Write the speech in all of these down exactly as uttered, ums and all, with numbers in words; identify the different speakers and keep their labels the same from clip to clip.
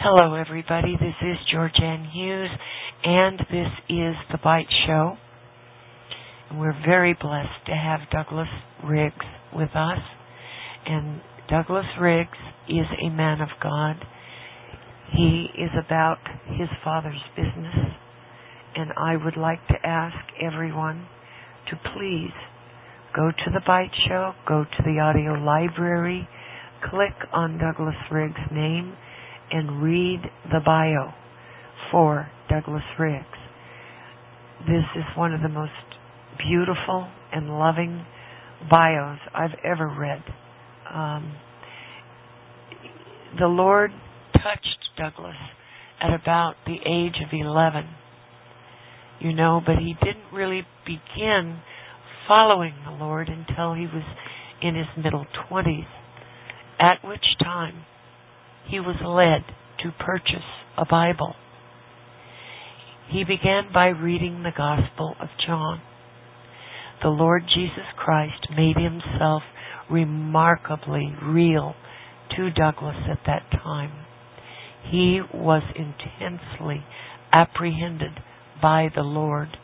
Speaker 1: Hello, everybody. This is Georgianne Hughes, and this is The Bite Show. And we're very blessed to have Douglas Riggs with us. And Douglas Riggs is a man of God. He is about his Father's business. And I would like to ask everyone to please go to The Bite Show, go to the audio library, click on Douglas Riggs' name, and read the bio for Douglas Riggs. This is one of the most beautiful and loving bios I've ever read. Um, the Lord touched Douglas at about the age of eleven, you know, but he didn't really begin following the Lord until he was in his middle twenties, at which time he was led to purchase a Bible. He began by reading the Gospel of John. The Lord Jesus Christ made himself remarkably real to Douglas at that time. He was intensely apprehended by the Lord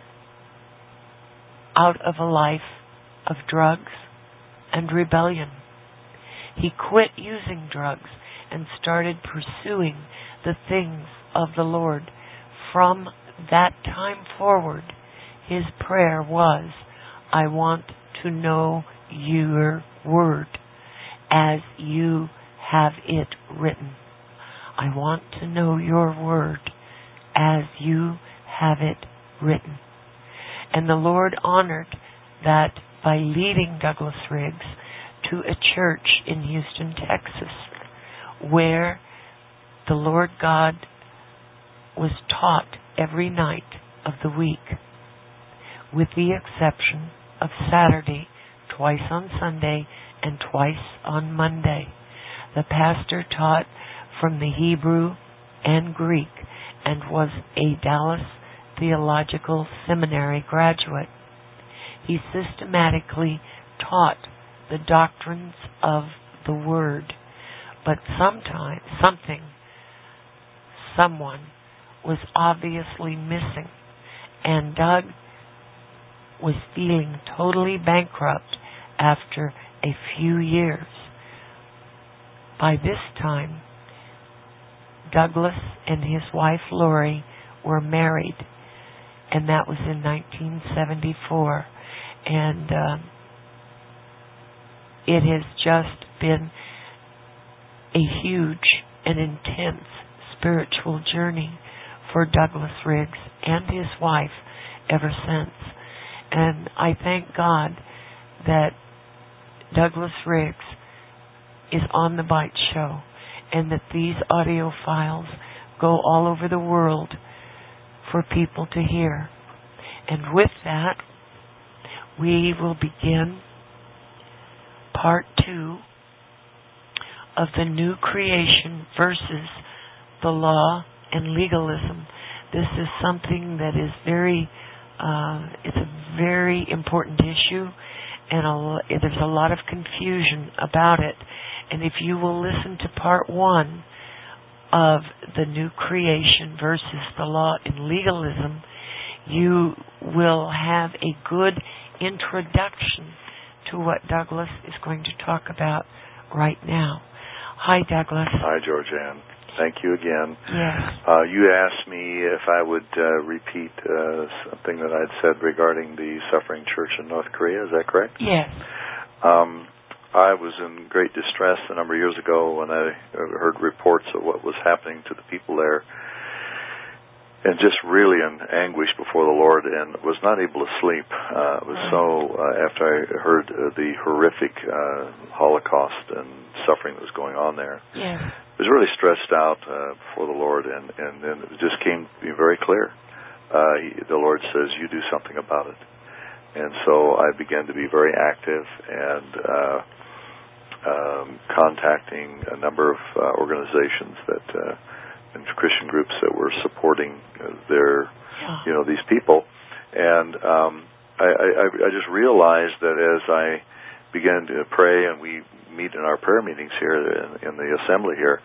Speaker 1: out of a life of drugs and rebellion. He quit using drugs and started pursuing the things of the Lord. From that time forward, his prayer was, I want to know your word as you have it written. I want to know your word as you have it written. And the Lord honored that by leading Douglas Riggs to a church in Houston, Texas, where the Lord God was taught every night of the week, with the exception of Saturday, twice on Sunday, and twice on Monday. The pastor taught from the Hebrew and Greek and was a Dallas Theological Seminary graduate. He systematically taught the doctrines of the Word. But sometimes, something, someone was obviously missing, and Doug was feeling totally bankrupt after a few years. By this time, Douglas and his wife Lori were married, and that was in nineteen seventy-four. And um, it has just been a huge and intense spiritual journey for Douglas Riggs and his wife ever since. And I thank God that Douglas Riggs is on the Bite Show and that these audio files go all over the world for people to hear. And with that, we will begin part two of the new creation versus the law and legalism. This is something that is very, uh, it's a very important issue, and a, there's a lot of confusion about it. And if you will listen to part one of the new creation versus the law and legalism, you will have a good introduction to what Douglas is going to talk about right now. Hi, Douglas.
Speaker 2: Hi, Georgianne. Thank you again.
Speaker 1: Yes.
Speaker 2: Uh, you asked me if I would uh, repeat uh, something that I'd said regarding the Suffering Church in North Korea. Is that correct?
Speaker 1: Yes.
Speaker 2: Um, I was in great distress a number of years ago when I heard reports of what was happening to the people there, and just really in anguish before the Lord, and was not able to sleep. Uh, it was right. so, uh, after I heard uh, the horrific uh, Holocaust and suffering that was going on there,
Speaker 1: yes.
Speaker 2: I was really stressed out uh, before the Lord, and, and then it just came to be very clear. Uh, he, the Lord says, you do something about it. And so I began to be very active and uh, um, contacting a number of uh, organizations that uh, and Christian groups that were supporting uh, their, you know, these people. And um, I, I, I just realized that as I began to pray, and we meet in our prayer meetings here in, in the assembly here,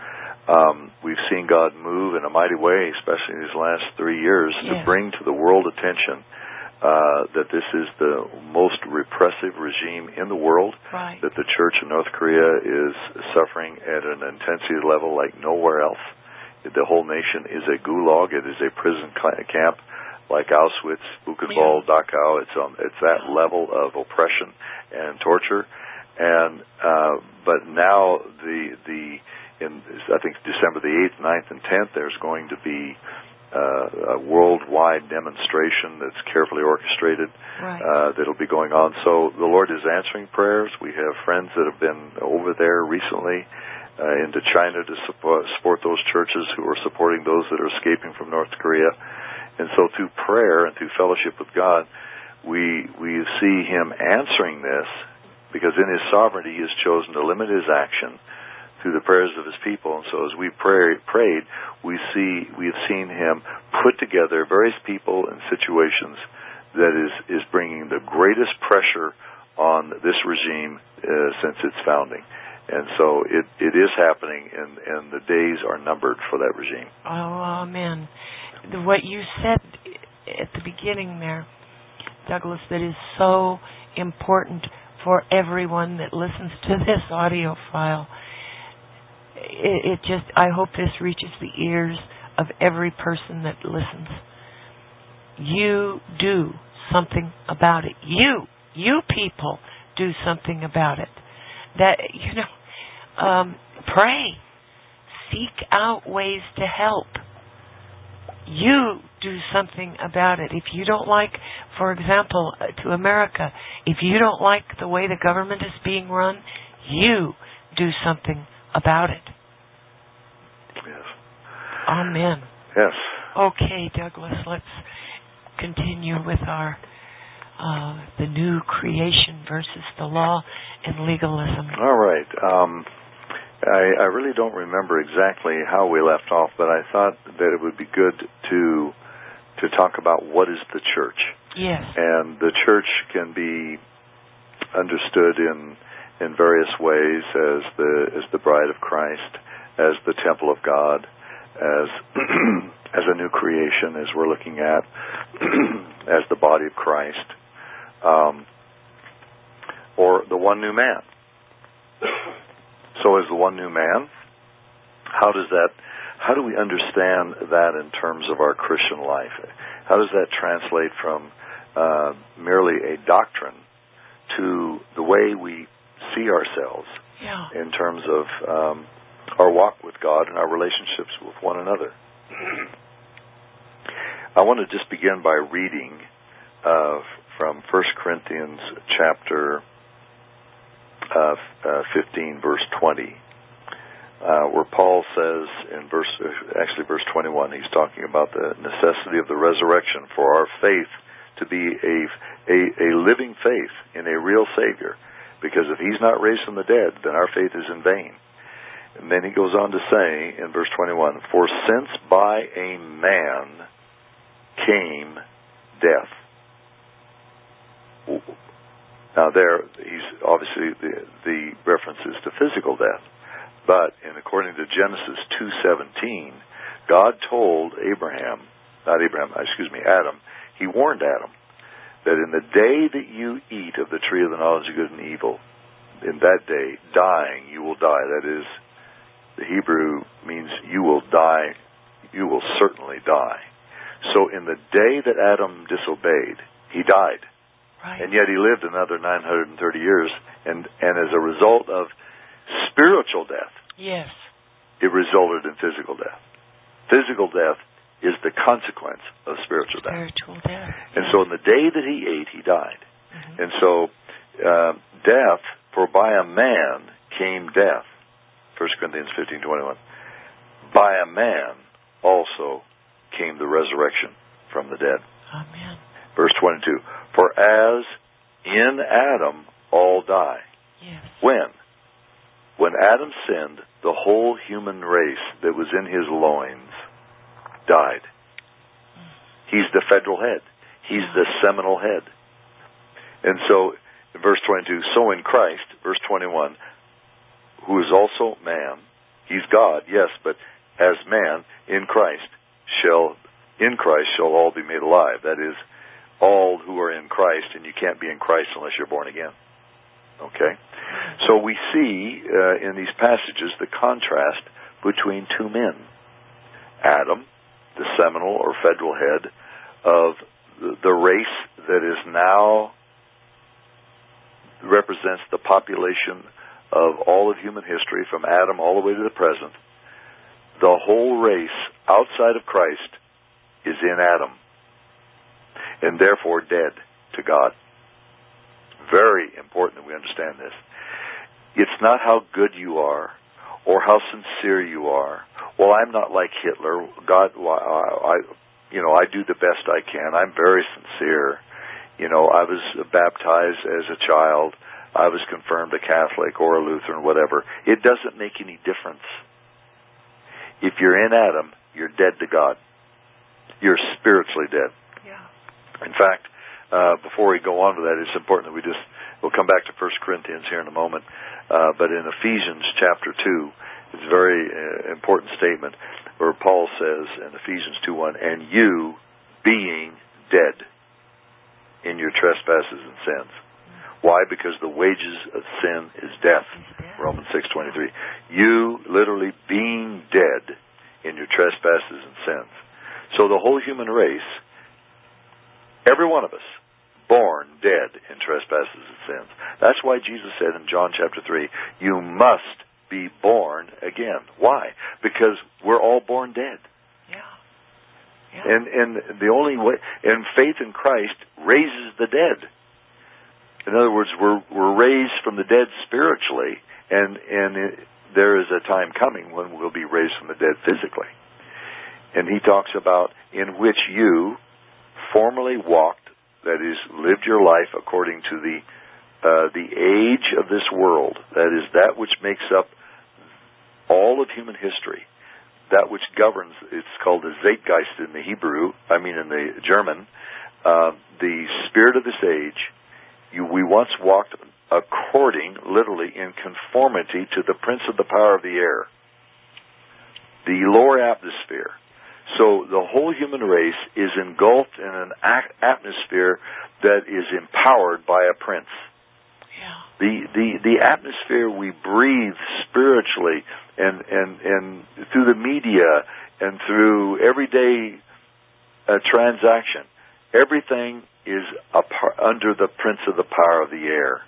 Speaker 2: Um, we've seen God move in a mighty way, especially in these last three years,
Speaker 1: yes.
Speaker 2: to bring to the world attention uh, that this is the most repressive regime in the world,
Speaker 1: right.
Speaker 2: that the church in North Korea is suffering at an intensity level like nowhere else. The whole nation is a gulag. It is a prison camp like Auschwitz, Buchenwald, yeah. Dachau. It's, um, it's that level of oppression and torture. And uh, but now the the in I think December the eighth, ninth, and tenth, there's going to be uh, a worldwide demonstration that's carefully orchestrated.
Speaker 1: Right.
Speaker 2: Uh, that'll be going on. So the Lord is answering prayers. We have friends that have been over there recently uh, into China to support, support those churches who are supporting those that are escaping from North Korea. And so through prayer and through fellowship with God, we we see Him answering this, because in His sovereignty He has chosen to limit His action through the prayers of His people. And so as we pray, prayed, we see we have seen Him put together various people and situations that is, is bringing the greatest pressure on this regime uh, since its founding. And so it, it is happening, and, and the days are numbered for that regime.
Speaker 1: Oh, amen. What you said at the beginning there, Douglas, that is so important for everyone that listens to this audio file. It, it just, I hope this reaches the ears of every person that listens. You do something about it. You, you people do something about it. That, you know, um, pray. Seek out ways to help. You do something about it. If you don't like, for example, to America, if you don't like the way the government is being run, you do something about it.
Speaker 2: Yes.
Speaker 1: Amen.
Speaker 2: Yes.
Speaker 1: Okay, Douglas, let's continue with our uh, the new creation versus the law and legalism.
Speaker 2: All right. Um, I, I really don't remember exactly how we left off, but I thought that it would be good to to talk about what is the church.
Speaker 1: Yes.
Speaker 2: And the church can be understood in in various ways as the as the bride of Christ, as the temple of God, as as a new creation, as we're looking at, as the body of Christ, um, or the one new man. So as the one new man, how does that, how do we understand that in terms of our Christian life? How does that translate from uh, merely a doctrine to the way we see ourselves
Speaker 1: yeah.
Speaker 2: in terms of um, our walk with God and our relationships with one another? I want to just begin by reading uh, from First Corinthians chapter Uh, uh, fifteen, verse twenty, uh, where Paul says in verse, actually verse twenty-one, he's talking about the necessity of the resurrection for our faith to be a, a, a living faith in a real Savior. Because if He's not raised from the dead, then our faith is in vain. And then he goes on to say in verse twenty-one, for since by a man came death. Now there, he's obviously the, the references to physical death, but in according to Genesis two seventeen, God told Abraham, not Abraham, excuse me, Adam. He warned Adam that in the day that you eat of the tree of the knowledge of good and evil, in that day, dying, you will die. That is, the Hebrew means you will die. You will certainly die. So in the day that Adam disobeyed, he died.
Speaker 1: Right.
Speaker 2: And yet he lived another nine hundred thirty years, and, and as a result of spiritual death,
Speaker 1: yes,
Speaker 2: it resulted in physical death. Physical death is the consequence of spiritual,
Speaker 1: spiritual
Speaker 2: death.
Speaker 1: death.
Speaker 2: And so in the day that he ate, he died.
Speaker 1: Mm-hmm.
Speaker 2: And so uh, death, for by a man came death. First Corinthians fifteen twenty-one. By a man also came the resurrection from the dead.
Speaker 1: Amen.
Speaker 2: Verse twenty-two, for as in Adam all die.
Speaker 1: Yes.
Speaker 2: When? When Adam sinned, the whole human race that was in his loins died. Mm. He's the federal head. He's the seminal head. And so, in verse twenty-two, so in Christ, verse twenty-one, who is also man, He's God, yes, but as man, in Christ, shall, in Christ shall all be made alive. That is, all who are in Christ, and you can't be in Christ unless you're born again. Okay? So we see uh, in these passages the contrast between two men. Adam, the seminal or federal head of the, the race that is now represents the population of all of human history from Adam all the way to the present. The whole race outside of Christ is in Adam and therefore dead to God. Very important that we understand this. It's not how good you are or how sincere you are. Well, I'm not like Hitler. God, I, you know, I do the best I can. I'm very sincere. You know, I was baptized as a child. I was confirmed a Catholic or a Lutheran, whatever. It doesn't make any difference. If you're in Adam, you're dead to God. You're spiritually dead.
Speaker 1: Yeah.
Speaker 2: In fact, uh, before we go on to that, it's important that we just, we'll come back to First Corinthians here in a moment, uh, but in Ephesians chapter two, it's a very uh, important statement where Paul says in Ephesians two one, and you being dead in your trespasses and sins. Why? Because the wages of sin is death. Romans six twenty-three. You literally being dead in your trespasses and sins. So the whole human race, every one of us, born dead in trespasses and sins. That's why Jesus said in John chapter three, you must be born again. Why? Because we're all born dead.
Speaker 1: Yeah. Yeah.
Speaker 2: And and the only way, and faith in Christ raises the dead. In other words, we're we're raised from the dead spiritually, and and it, there is a time coming when we'll be raised from the dead physically. And he talks about in which you formerly walked, that is, lived your life according to the uh, the age of this world. That is, that which makes up all of human history, that which governs. It's called the Zeitgeist in the Hebrew. I mean, in the German, uh, the spirit of this age. You, we once walked according, literally, in conformity to the prince of the power of the air, the lower atmosphere. So the whole human race is engulfed in an atmosphere that is empowered by a prince.
Speaker 1: Yeah.
Speaker 2: The, the the atmosphere we breathe spiritually and, and, and through the media and through everyday uh, transaction, everything is a par- under the prince of the power of the air.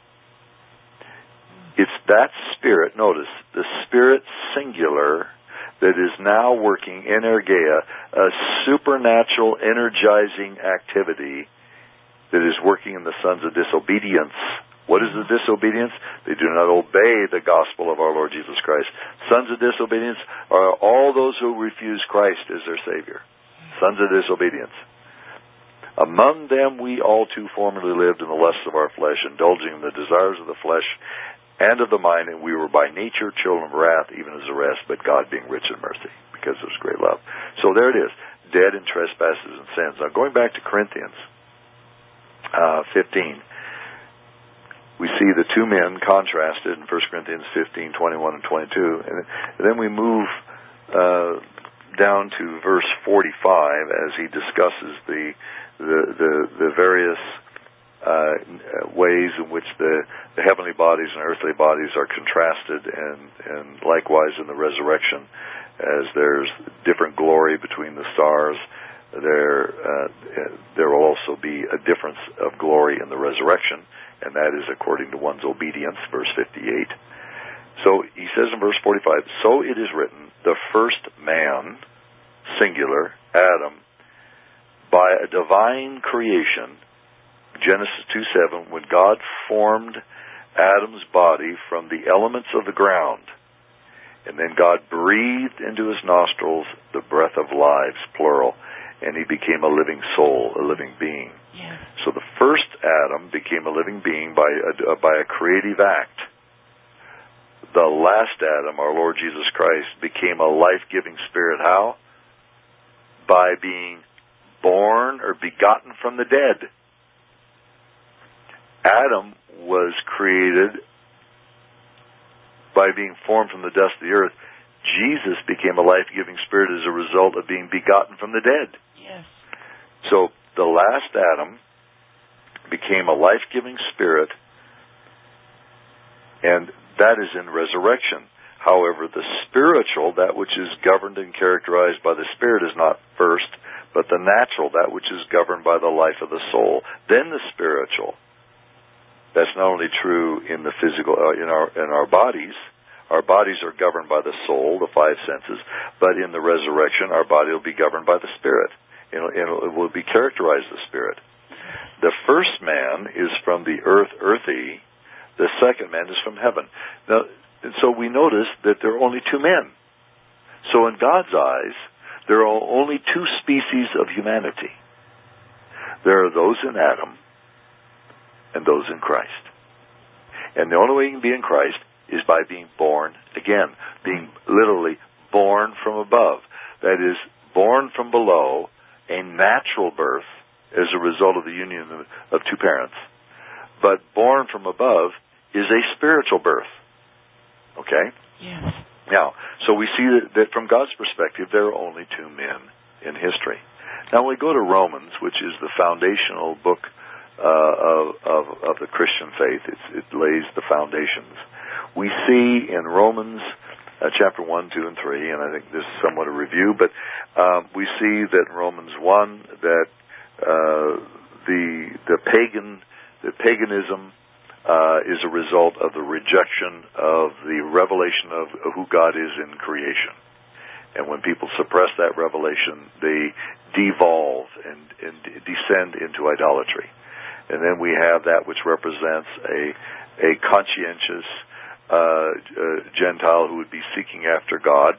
Speaker 2: It's that spirit, notice, the spirit singular that is now working, energeia, a supernatural energizing activity that is working in the sons of disobedience. What is the disobedience? They do not obey the gospel of our Lord Jesus Christ. Sons of disobedience are all those who refuse Christ as their Savior. Sons of disobedience. Among them we all too formerly lived in the lusts of our flesh, indulging in the desires of the flesh and of the mind, and we were by nature children of wrath, even as the rest, but God being rich in mercy, because of His great love. So there it is, dead in trespasses and sins. Now going back to Corinthians uh, fifteen, we see the two men contrasted in First Corinthians fifteen, twenty-one and twenty-two, and then we move uh, down to verse forty-five as he discusses the the the, the various uh, ways in which the, the heavenly bodies and earthly bodies are contrasted, and, and likewise in the resurrection, as there's different glory between the stars, there uh, there will also be a difference of glory in the resurrection, and that is according to one's obedience, verse fifty-eight. So he says in verse forty-five, so it is written, the first man, singular, Adam, by a divine creation, Genesis two seven, when God formed Adam's body from the elements of the ground, and then God breathed into his nostrils the breath of lives, plural, and he became a living soul, a living being.
Speaker 1: Yes.
Speaker 2: So the first Adam became a living being by a, by a creative act. The last Adam, our Lord Jesus Christ, became a life-giving spirit. How? By being born or begotten from the dead. Adam was created by being formed from the dust of the earth, Jesus became a life-giving spirit as a result of being begotten from the dead.
Speaker 1: Yes.
Speaker 2: So the last Adam became a life-giving spirit, and that is in resurrection. However, the spiritual, that which is governed and characterized by the Spirit, is not first, but the natural, that which is governed by the life of the soul. Then the spiritual. That's not only true in the physical, uh, in our in our bodies. Our bodies are governed by the soul, the five senses, but in the resurrection, our body will be governed by the Spirit. It'll, it will be characterized the Spirit. The first man is from the earth, earthy. The second man is from heaven. Now, and so we notice that there are only two men. So in God's eyes, there are only two species of humanity. There are those in Adam and those in Christ. And the only way you can be in Christ is by being born again, being literally born from above. That is, born from below, a natural birth as a result of the union of, of two parents. But born from above is a spiritual birth. Okay?
Speaker 1: Yes.
Speaker 2: Now, so we see that, that from God's perspective, there are only two men in history. Now, when we go to Romans, which is the foundational book uh, of, of, of the Christian faith, it's, it lays the foundations. We see in Romans uh, chapter one, two, and three, and I think this is somewhat a review, but um, we see that in Romans one that uh, the the pagan the paganism uh, is a result of the rejection of the revelation of who God is in creation, and when people suppress that revelation, they devolve and, and descend into idolatry, and then we have that which represents a a conscientious Uh, uh, Gentile who would be seeking after God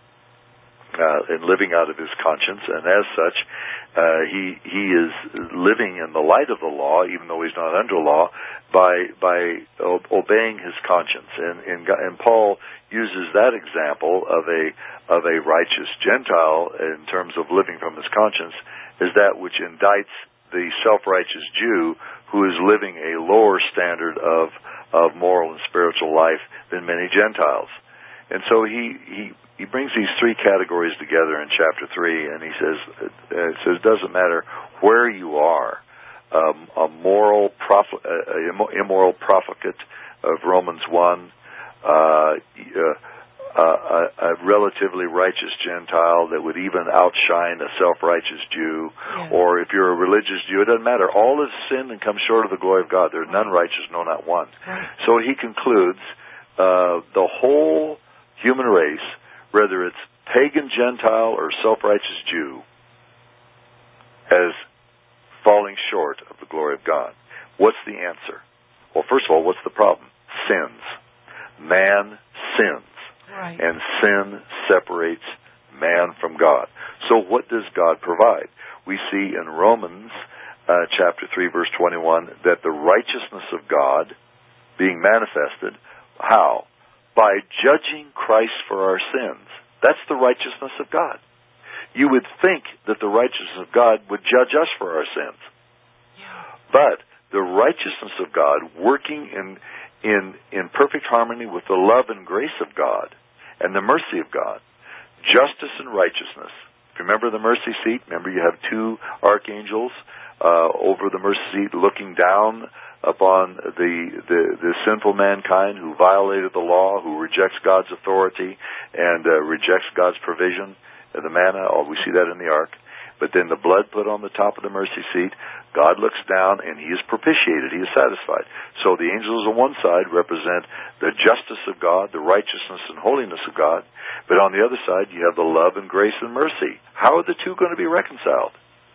Speaker 2: uh, and living out of his conscience, and as such, uh, he he is living in the light of the law, even though he's not under law, by by o- obeying his conscience. And, and and Paul uses that example of a of a righteous Gentile in terms of living from his conscience as that which indicts the self-righteous Jew who is living a lower standard of of moral and spiritual life than many Gentiles. And so he, he, he brings these three categories together in chapter three, and he says, it says, it doesn't matter where you are, um, a moral, prof, uh, immoral profligate of Romans one, uh, uh, Uh, a, a relatively righteous Gentile that would even outshine a self-righteous Jew,
Speaker 1: yeah.
Speaker 2: or if you're a religious Jew, it doesn't matter. All have sinned and come short of the glory of God. There's none righteous, no, not one.
Speaker 1: Right.
Speaker 2: So he concludes uh, the whole human race, whether it's pagan Gentile or self-righteous Jew, as falling short of the glory of God. What's the answer? Well, first of all, what's the problem? Sins. Man sins.
Speaker 1: Right.
Speaker 2: And sin separates man from God. So what does God provide? We see in Romans uh, chapter three, verse twenty-one, that the righteousness of God being manifested, how? By judging Christ for our sins. That's the righteousness of God. You would think that the righteousness of God would judge us for our sins.
Speaker 1: Yeah.
Speaker 2: But the righteousness of God working in in in perfect harmony with the love and grace of God and the mercy of God, justice and righteousness. If you remember the mercy seat, remember you have two archangels uh, over the mercy seat looking down upon the, the the sinful mankind who violated the law, who rejects God's authority and uh, rejects God's provision. The manna, oh, we see that in the ark. But then the blood put on the top of the mercy seat, God looks down and he is propitiated, he is satisfied. So the angels on one side represent the justice of God, the righteousness and holiness of God. But on the other side, you have the love and grace and mercy. How are the two going to be reconciled?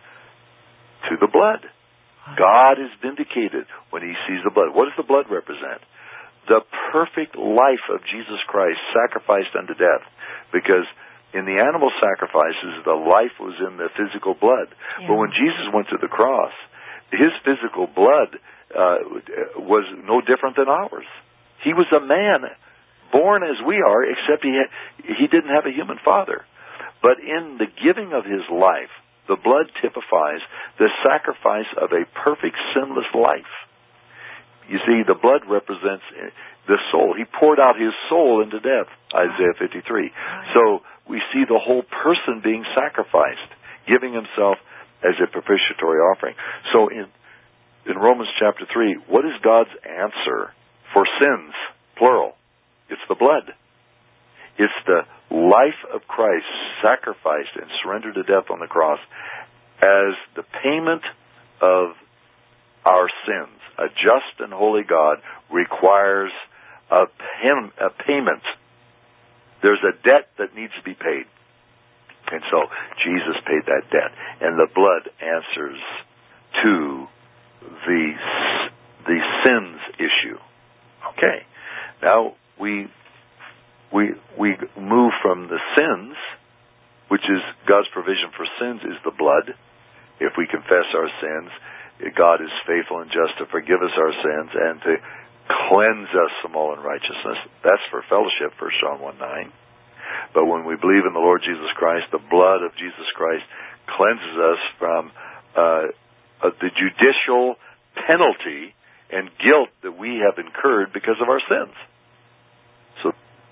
Speaker 2: To the blood. God is vindicated when he sees the blood. What does the blood represent? The perfect life of Jesus Christ sacrificed unto death. Because in the animal sacrifices, the life was in the physical blood. Yeah. But when Jesus went to the cross, his physical blood uh, was no different than ours. He was a man, born as we are, except he had, he didn't have a human father. But in the giving of his life, the blood typifies the sacrifice of a perfect, sinless life. You see, the blood represents the soul. He poured out his soul into death, Isaiah fifty-three. So we see the whole person being sacrificed, giving himself as a propitiatory offering. So in in Romans chapter three, what is God's answer for sins, plural? It's the blood. It's the life of Christ sacrificed and surrendered to death on the cross as the payment of our sins. A just and holy God requires a, pay- a payment. There's a debt that needs to be paid. And so Jesus paid that debt. And the blood answers to the, the sins issue. Okay. Now we, we, we move from the sins, which is God's provision for sins is the blood. If we confess our sins, God is faithful and just to forgive us our sins and to cleanse us from all unrighteousness. That's for fellowship, First John one nine. But when we believe in the Lord Jesus Christ, the blood of Jesus Christ cleanses us from uh, uh, the judicial penalty and guilt that we have incurred because of our sins. So,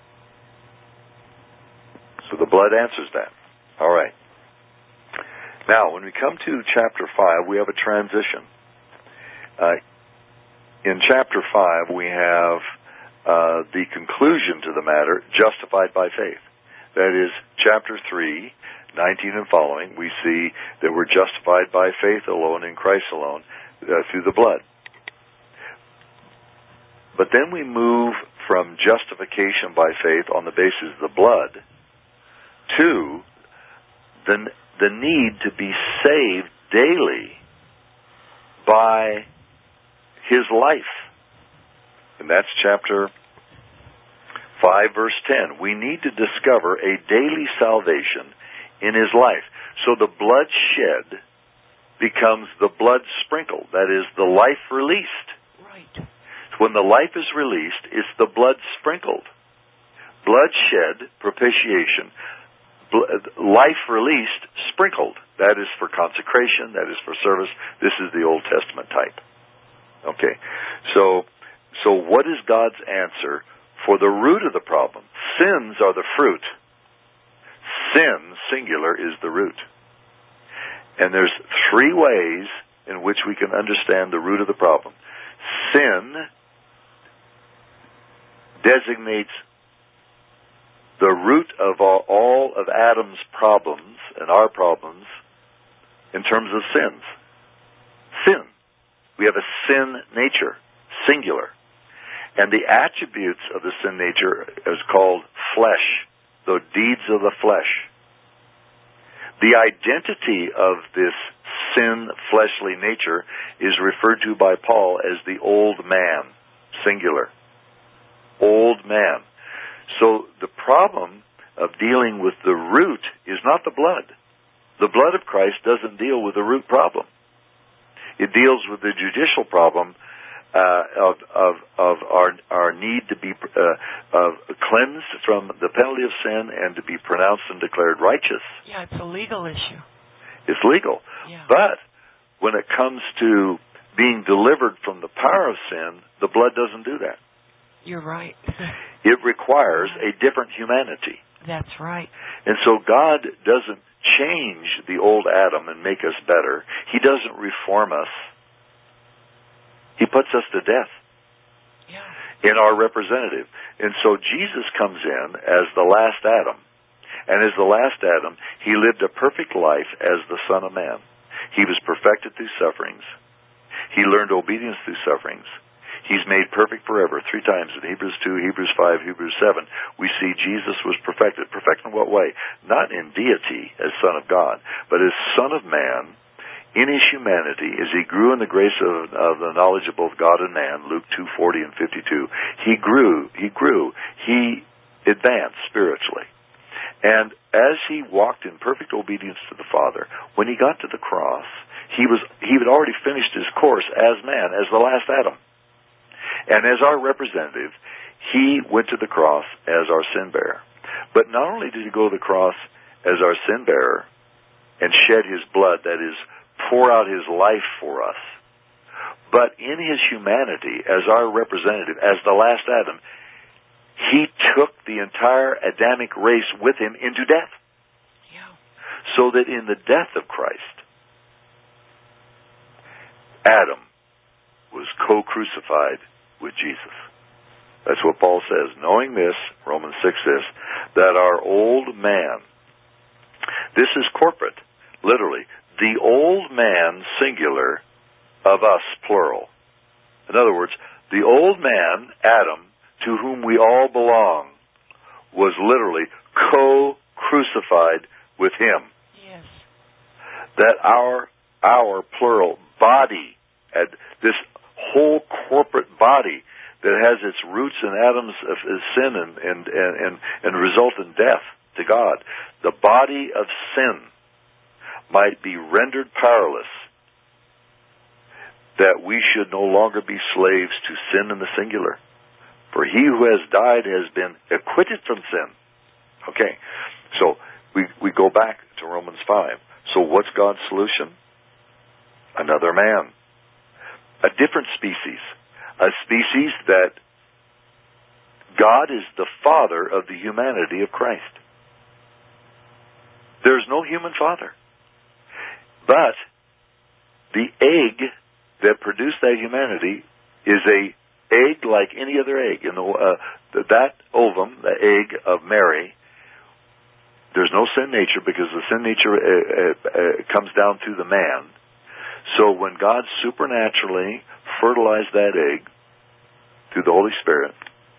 Speaker 2: so the blood answers that. All right. Now, when we come to chapter five, we have a transition. Uh, in chapter five, we have uh, the conclusion to the matter, justified by faith. That is, chapter three, nineteen and following, we see that we're justified by faith alone, in Christ alone, uh, through the blood. But then we move from justification by faith on the basis of the blood to the, the need to be saved daily by his life. And that's chapter five, verse ten. We need to discover a daily salvation in his life. So the blood shed becomes the blood sprinkled. That is, the life released.
Speaker 1: Right.
Speaker 2: When the life is released, it's the blood sprinkled. Blood shed, propitiation. Life released, sprinkled. That is for consecration. That is for service. This is the Old Testament type. Okay. So, so what is God's answer for the root of the problem? Sins are the fruit. Sin, singular, is the root. And there's three ways in which we can understand the root of the problem. Sin designates the root of all, all of Adam's problems and our problems in terms of sins. Sin. We have a sin nature, singular. And the attributes of the sin nature is called flesh, the deeds of the flesh. The identity of this sin, fleshly nature is referred to by Paul as the old man, singular. Old man. So the problem of dealing with the root is not the blood. The blood of Christ doesn't deal with the root problem. It deals with the judicial problem uh, of of of our our need to be uh, of cleansed from the penalty of sin and to be pronounced and declared righteous.
Speaker 1: Yeah, it's a legal issue.
Speaker 2: It's legal.
Speaker 1: Yeah.
Speaker 2: But when it comes to being delivered from the power of sin, the blood doesn't do that.
Speaker 1: You're right.
Speaker 2: It requires a different humanity.
Speaker 1: That's right.
Speaker 2: And so God doesn't change the old Adam and make us better. He doesn't reform us. He puts us to death.
Speaker 1: Yeah.
Speaker 2: In our representative. And so Jesus comes in as the last Adam. And as the last Adam, he lived a perfect life as the Son of Man. He was perfected through sufferings. He learned obedience through sufferings. He's made perfect forever. Three times in Hebrews two, Hebrews five, Hebrews seven, we see Jesus was perfected. Perfect in what way? Not in deity as Son of God, but as Son of Man in his humanity, as he grew in the grace of, of the knowledge of both God and man, Luke two forty and fifty-two, he grew, he grew, he advanced spiritually. And as he walked in perfect obedience to the Father, when he got to the cross, he was he had already finished his course as man, as the last Adam. And as our representative, he went to the cross as our sin bearer. But not only did he go to the cross as our sin bearer and shed his blood, that is, pour out his life for us, But in his humanity, as our representative, as the last Adam, he took the entire Adamic race with him into death.
Speaker 1: Yeah.
Speaker 2: So that in the death of Christ, Adam was co-crucified with Jesus. That's what Paul says. Knowing this, Romans six says, that our old man, this is corporate, literally, the old man, singular, of us, plural. In other words, the old man, Adam, to whom we all belong, was literally co-crucified with him.
Speaker 1: Yes.
Speaker 2: That our, our plural body, had this whole corporate body that has its roots in Adam's uh, sin and, and, and, and, and result in death to God, the body of sin might be rendered powerless, that we should no longer be slaves to sin in the singular. For he who has died has been acquitted from sin. Okay, so we, we go back to Romans five. So what's God's solution? Another man. A different species. A species that God is the father of the humanity of Christ. There's no human father. But the egg that produced that humanity is a egg like any other egg. In the, uh, that ovum, the egg of Mary, there's no sin nature because the sin nature uh, uh, uh, comes down through the man. So when God supernaturally fertilized that egg through the Holy Spirit,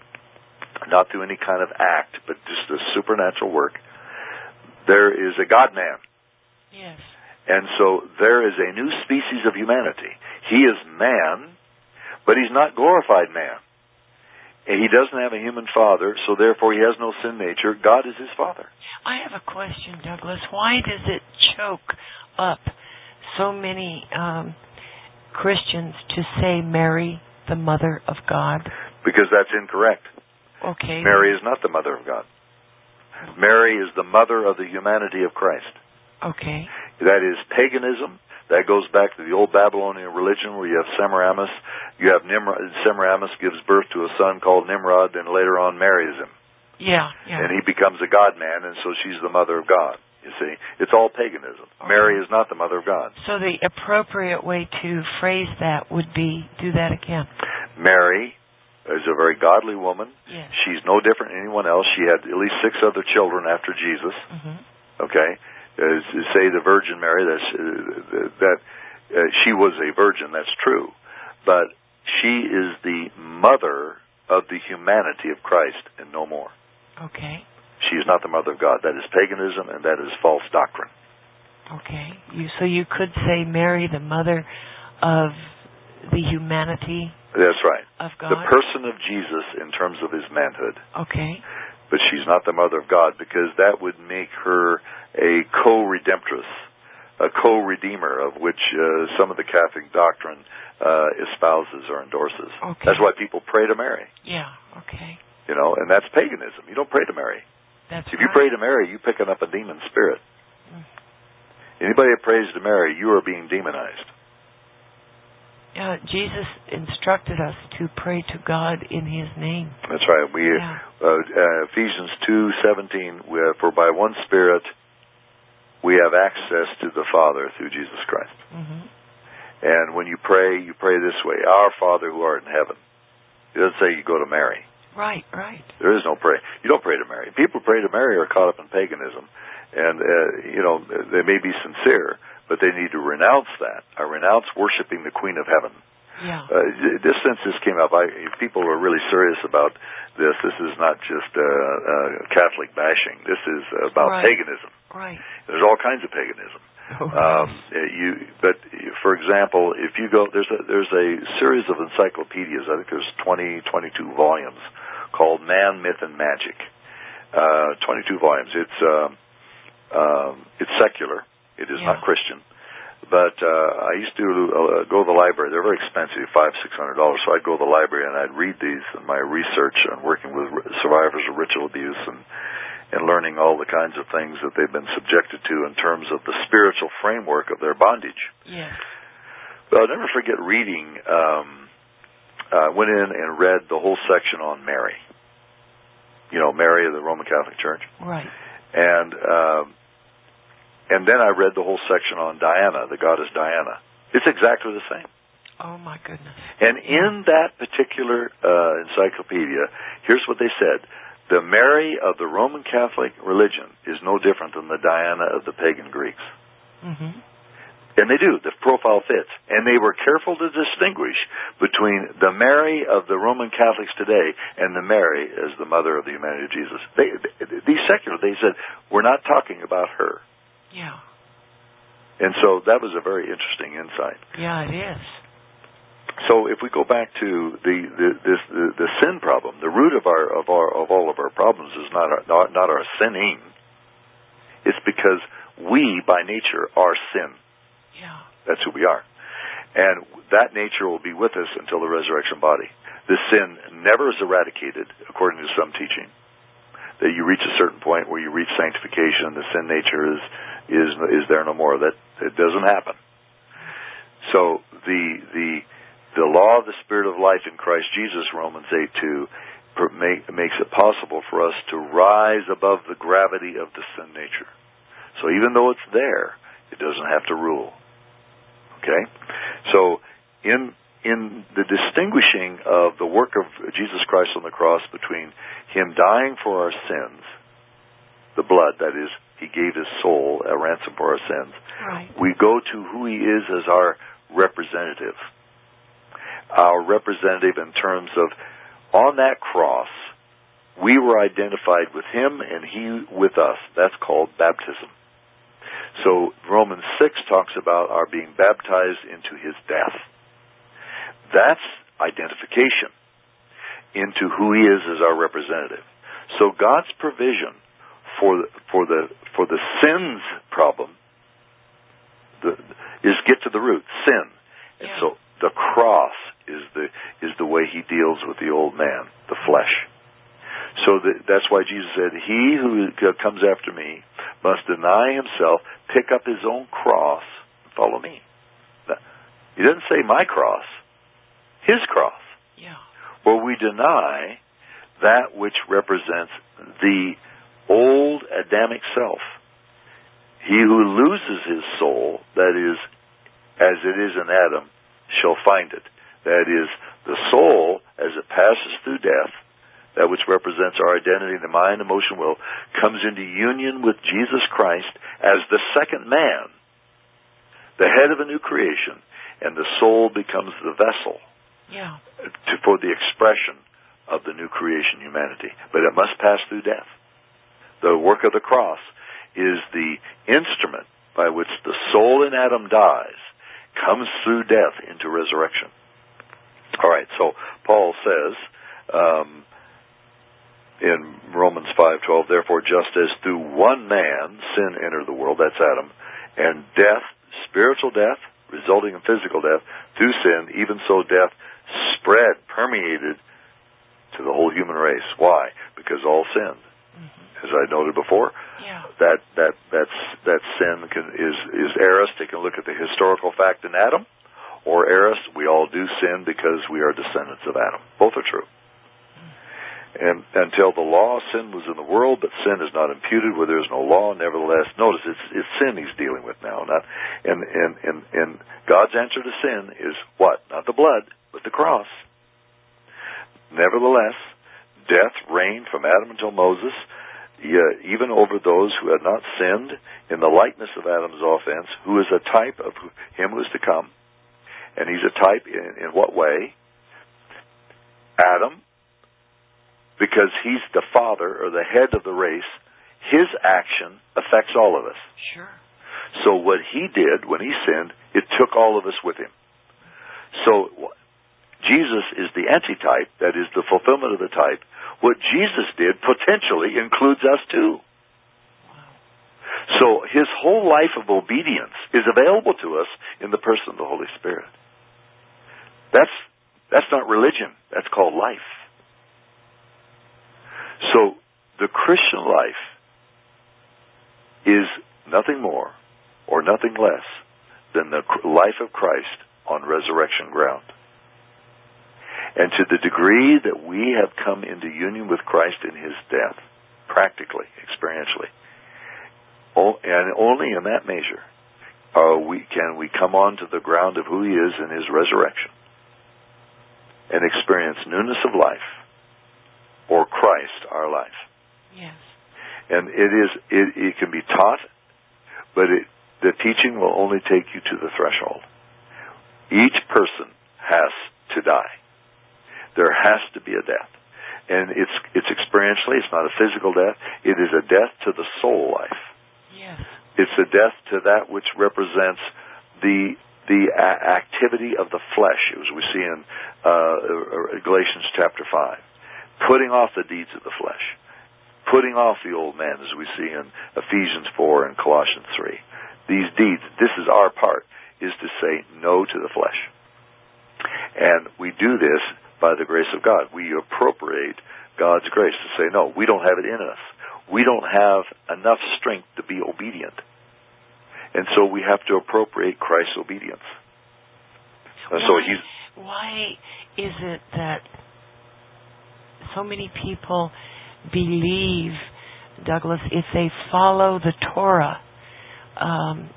Speaker 2: not through any kind of act, but just a supernatural work, there is a God-man.
Speaker 1: Yes.
Speaker 2: And so there is a new species of humanity. He is man, but he's not glorified man. And he doesn't have a human father, so therefore he has no sin nature. God is his father.
Speaker 1: I have a question, Douglas. Why does it choke up so many um, Christians to say Mary, the mother of God?
Speaker 2: Because that's incorrect.
Speaker 1: Okay.
Speaker 2: Mary is not the mother of God. Mary is the mother of the humanity of Christ.
Speaker 1: Okay.
Speaker 2: That is paganism. That goes back to the old Babylonian religion where you have Semiramis. You have Nimrod. Semiramis gives birth to a son called Nimrod, and later on marries him.
Speaker 1: Yeah, yeah.
Speaker 2: And he becomes a God-man, and so she's the mother of God. You see, it's all paganism. Okay. Mary is not the mother of God.
Speaker 1: So the appropriate way to phrase that would be, do that again.
Speaker 2: Mary is a very godly woman.
Speaker 1: Yes.
Speaker 2: She's no different than anyone else. She had at least six other children after Jesus.
Speaker 1: Mm-hmm.
Speaker 2: Okay, uh, say the Virgin Mary. That's uh, that uh, she was a virgin. That's true, but she is the mother of the humanity of Christ, and no more.
Speaker 1: Okay.
Speaker 2: She is not the mother of God. That is paganism, and that is false doctrine.
Speaker 1: Okay. You, so you could say Mary, the mother of the humanity.
Speaker 2: That's right.
Speaker 1: Of God.
Speaker 2: The person of Jesus in terms of his manhood.
Speaker 1: Okay.
Speaker 2: But she's not the mother of God because that would make her a co-redemptress, a co-redeemer, of which uh, some of the Catholic doctrine uh, espouses or endorses.
Speaker 1: Okay.
Speaker 2: That's why people pray to Mary.
Speaker 1: Yeah. Okay.
Speaker 2: You know, and that's paganism. You don't pray to Mary.
Speaker 1: That's
Speaker 2: if
Speaker 1: right.
Speaker 2: you pray to Mary, you're picking up a demon spirit. Mm. Anybody that prays to Mary, you are being demonized.
Speaker 1: Uh, Jesus instructed us to pray to God in his name.
Speaker 2: That's right. We
Speaker 1: yeah.
Speaker 2: uh, uh, Ephesians two seventeen. We have, for by one Spirit we have access to the Father through Jesus Christ.
Speaker 1: Mm-hmm.
Speaker 2: And when you pray, you pray this way: Our Father who art in heaven. It doesn't say you go to Mary.
Speaker 1: Right, right.
Speaker 2: There is no pray. You don't pray to Mary. People who pray to Mary are caught up in paganism, and uh, you know they may be sincere, but they need to renounce that. I renounce worshiping the Queen of Heaven.
Speaker 1: Yeah.
Speaker 2: Uh, this since this came up, I, people are really serious about this. This is not just uh, uh, Catholic bashing. This is about
Speaker 1: right.
Speaker 2: paganism.
Speaker 1: Right.
Speaker 2: There's all kinds of paganism.
Speaker 1: Oh,
Speaker 2: um, you, but for example, if you go, there's a there's a series of encyclopedias. I think there's twenty, twenty-two volumes called Man, Myth, and Magic. Uh, twenty-two volumes. It's um, um, it's secular. It is
Speaker 1: yeah.
Speaker 2: not Christian. But uh, I used to uh, go to the library. They're very expensive, five, six hundred dollars. So I'd go to the library and I'd read these in my research on working with survivors of ritual abuse and and learning all the kinds of things that they've been subjected to in terms of the spiritual framework of their bondage.
Speaker 1: Yes.
Speaker 2: But I'll never forget reading, um, uh, went in and read the whole section on Mary. You know, Mary of the Roman Catholic Church.
Speaker 1: Right.
Speaker 2: And, um, and then I read the whole section on Diana, the goddess Diana. It's exactly the same.
Speaker 1: Oh, my goodness.
Speaker 2: And in that particular uh, encyclopedia, here's what they said. The Mary of the Roman Catholic religion is no different than the Diana of the pagan Greeks.
Speaker 1: Mm-hmm.
Speaker 2: And they do. The profile fits. And they were careful to distinguish between the Mary of the Roman Catholics today and the Mary as the mother of the humanity of Jesus. They, they, these secular, they said, we're not talking about her.
Speaker 1: Yeah.
Speaker 2: And so that was a very interesting insight.
Speaker 1: Yeah, it is.
Speaker 2: So if we go back to the the, this, the the sin problem, the root of our of our of all of our problems is not our, not, not our sinning. It's because we by nature are sin.
Speaker 1: Yeah.
Speaker 2: That's who we are, and that nature will be with us until the resurrection body. The sin never is eradicated, according to some teaching. That you reach a certain point where you reach sanctification, the sin nature is is is there no more. That it doesn't happen. So the the The law of the Spirit of life in Christ Jesus, Romans eight two, make, makes it possible for us to rise above the gravity of the sin nature. So even though it's there, it doesn't have to rule. Okay? So in in the distinguishing of the work of Jesus Christ on the cross between Him dying for our sins, the blood, that is, He gave His soul a ransom for our sins,
Speaker 1: right.
Speaker 2: We go to who He is as our representative. Our representative in terms of, on that cross, we were identified with Him and He with us. That's called baptism. So Romans six talks about our being baptized into His death. That's identification into who He is as our representative. So God's provision for the, for the for the sins problem the, is get to the root, sin. And
Speaker 1: yeah.
Speaker 2: so the cross is the is the way He deals with the old man, the flesh. So the, that's why Jesus said, "He who comes after me must deny himself, pick up his own cross, and follow me." He doesn't say my cross, His cross.
Speaker 1: Yeah.
Speaker 2: Where we deny that which represents the old Adamic self. He who loses his soul, that is, as it is in Adam, shall find it. That is, the soul, as it passes through death, that which represents our identity, the mind, emotion, will, comes into union with Jesus Christ as the second man, the head of a new creation, and the soul becomes the vessel
Speaker 1: yeah.
Speaker 2: to, for the expression of the new creation humanity. But it must pass through death. The work of the cross is the instrument by which the soul in Adam dies, comes through death into resurrection. All right, so Paul says um, in Romans five twelve, therefore, just as through one man sin entered the world, that's Adam, and death, spiritual death, resulting in physical death, through sin, even so death spread, permeated to the whole human race. Why? Because all sinned. Mm-hmm. As I noted before,
Speaker 1: yeah.
Speaker 2: that that that's, that sin can, is is aorist. They can look at the historical fact in Adam, or aorist, we all do sin because we are descendants of Adam. Both are true. And until the law, sin was in the world, but sin is not imputed where there is no law. Nevertheless, notice it's, it's sin He's dealing with now. Not, and, and, and, and God's answer to sin is what? Not the blood, but the cross. Nevertheless, death reigned from Adam until Moses, yeah, even over those who had not sinned, in the likeness of Adam's offense, who is a type of him who is to come. And he's a type in, in what way? Adam, because he's the father or the head of the race, his action affects all of us.
Speaker 1: Sure.
Speaker 2: So what he did when he sinned, it took all of us with him. So Jesus is the antitype, that is the fulfillment of the type. What Jesus did potentially includes us too.
Speaker 1: Wow.
Speaker 2: So his whole life of obedience is available to us in the person of the Holy Spirit. That's that's not religion. That's called life. So the Christian life is nothing more or nothing less than the life of Christ on resurrection ground. And to the degree that we have come into union with Christ in his death, practically, experientially, and only in that measure uh, we can we come onto the ground of who he is in his resurrection and experience newness of life, or Christ our life.
Speaker 1: Yes.
Speaker 2: And it is it, it can be taught, but it, the teaching will only take you to the threshold. Each person has to die. There has to be a death. And it's it's experientially, it's not a physical death. It is a death to the soul life.
Speaker 1: Yes.
Speaker 2: It's a death to that which represents the the a- activity of the flesh, as we see in uh, Galatians chapter five. Putting off the deeds of the flesh. Putting off the old man, as we see in Ephesians four and Colossians three. These deeds, this is our part, is to say no to the flesh. And we do this by the grace of God. We appropriate God's grace to say, no, we don't have it in us. We don't have enough strength to be obedient. And so we have to appropriate Christ's obedience. And
Speaker 1: why,
Speaker 2: so he's...
Speaker 1: Why is it that so many people believe, Douglas, if they follow the Torah, um,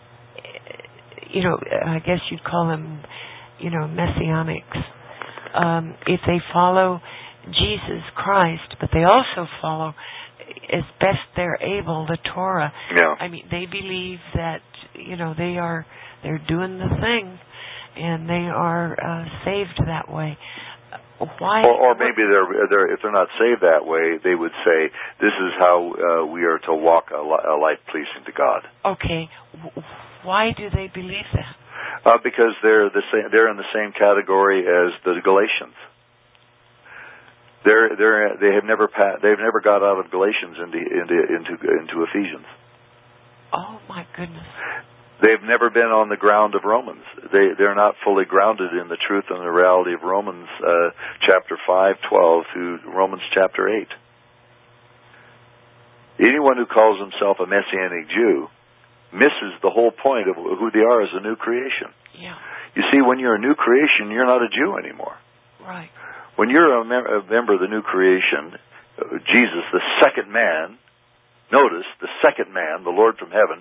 Speaker 1: you know, I guess you'd call them, you know, messianics. Um, if they follow Jesus Christ, but they also follow, as best they're able, the Torah.
Speaker 2: Yeah.
Speaker 1: I mean, they believe that, you know, they are, they're doing the thing, and they are uh, saved that way. Why?
Speaker 2: Or, or maybe they're, they're, if they're not saved that way, they would say, this is how uh, we are to walk a, li- a life pleasing to God.
Speaker 1: Okay. Why do they believe that?
Speaker 2: Uh, because they're the same, they're in the same category as the Galatians. They're they're they have never pa- they've never got out of Galatians into into into into Ephesians.
Speaker 1: Oh my goodness!
Speaker 2: They've never been on the ground of Romans. They they're not fully grounded in the truth and the reality of Romans uh, chapter five, twelve through Romans chapter eight. Anyone who calls himself a Messianic Jew misses the whole point of who they are as a new creation.
Speaker 1: Yeah.
Speaker 2: You see, when you're a new creation, you're not a Jew anymore.
Speaker 1: Right.
Speaker 2: When you're a, mem- a member of the new creation, uh, Jesus, the second man, notice, the second man, the Lord from heaven,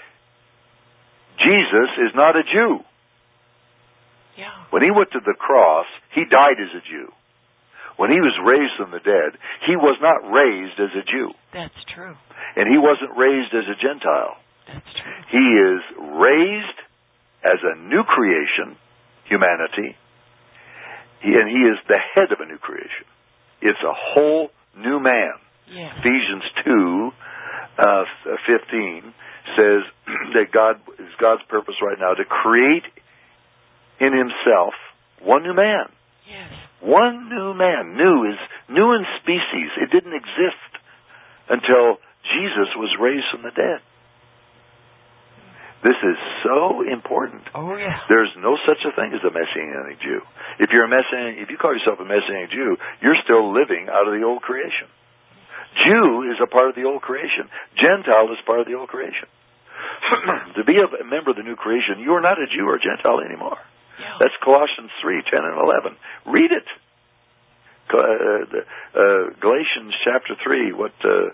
Speaker 2: Jesus is not a Jew.
Speaker 1: Yeah.
Speaker 2: When he went to the cross, he died as a Jew. When he was raised from the dead, he was not raised as a Jew.
Speaker 1: That's true.
Speaker 2: And he wasn't raised as a Gentile.
Speaker 1: That's true.
Speaker 2: He is raised as a new creation, humanity, he, and he is the head of a new creation. It's a whole new man.
Speaker 1: Yeah.
Speaker 2: Ephesians two uh, fifteen says that God is God's purpose right now to create in himself one new man.
Speaker 1: Yes.
Speaker 2: One new man. New is new in species. It didn't exist until Jesus was raised from the dead. This is so important.
Speaker 1: Oh yeah.
Speaker 2: There's no such a thing as a Messianic Jew. If you're a Messianic, if you call yourself a Messianic Jew, you're still living out of the old creation. Jew is a part of the old creation. Gentile is part of the old creation. To be a member of the new creation, you are not a Jew or a Gentile anymore.
Speaker 1: Yeah.
Speaker 2: That's Colossians three, ten and eleven. Read it. Uh, the, uh, Galatians chapter three, what, uh,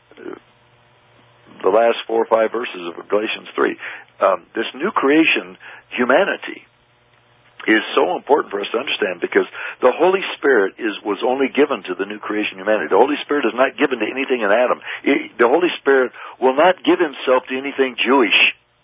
Speaker 2: the last four or five verses of Galatians three. Um, this new creation humanity is so important for us to understand because the Holy Spirit is was only given to the new creation humanity. The Holy Spirit is not given to anything in Adam. It, the Holy Spirit will not give himself to anything Jewish.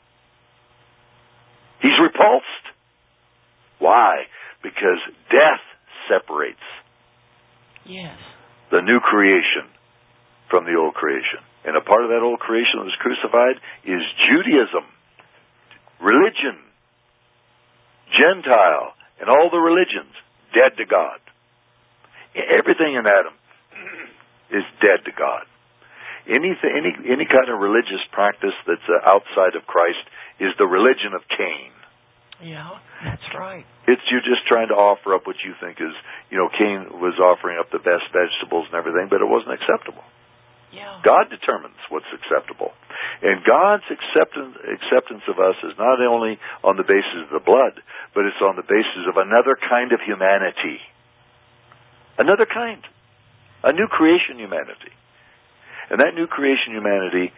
Speaker 2: He's repulsed. Why? Because death separates
Speaker 1: Yes.
Speaker 2: the new creation from the old creation. And a part of that old creation that was crucified is Judaism, religion, Gentile, and all the religions, dead to God. Everything in Adam is dead to God. Anything, any any kind of religious practice that's uh, outside of Christ is the religion of Cain.
Speaker 1: Yeah, that's right.
Speaker 2: It's you just trying to offer up what you think is, you know, Cain was offering up the best vegetables and everything, but it wasn't acceptable.
Speaker 1: Yeah.
Speaker 2: God determines what's acceptable. And God's acceptance, acceptance of us is not only on the basis of the blood, but it's on the basis of another kind of humanity. Another kind. A new creation humanity. And that new creation humanity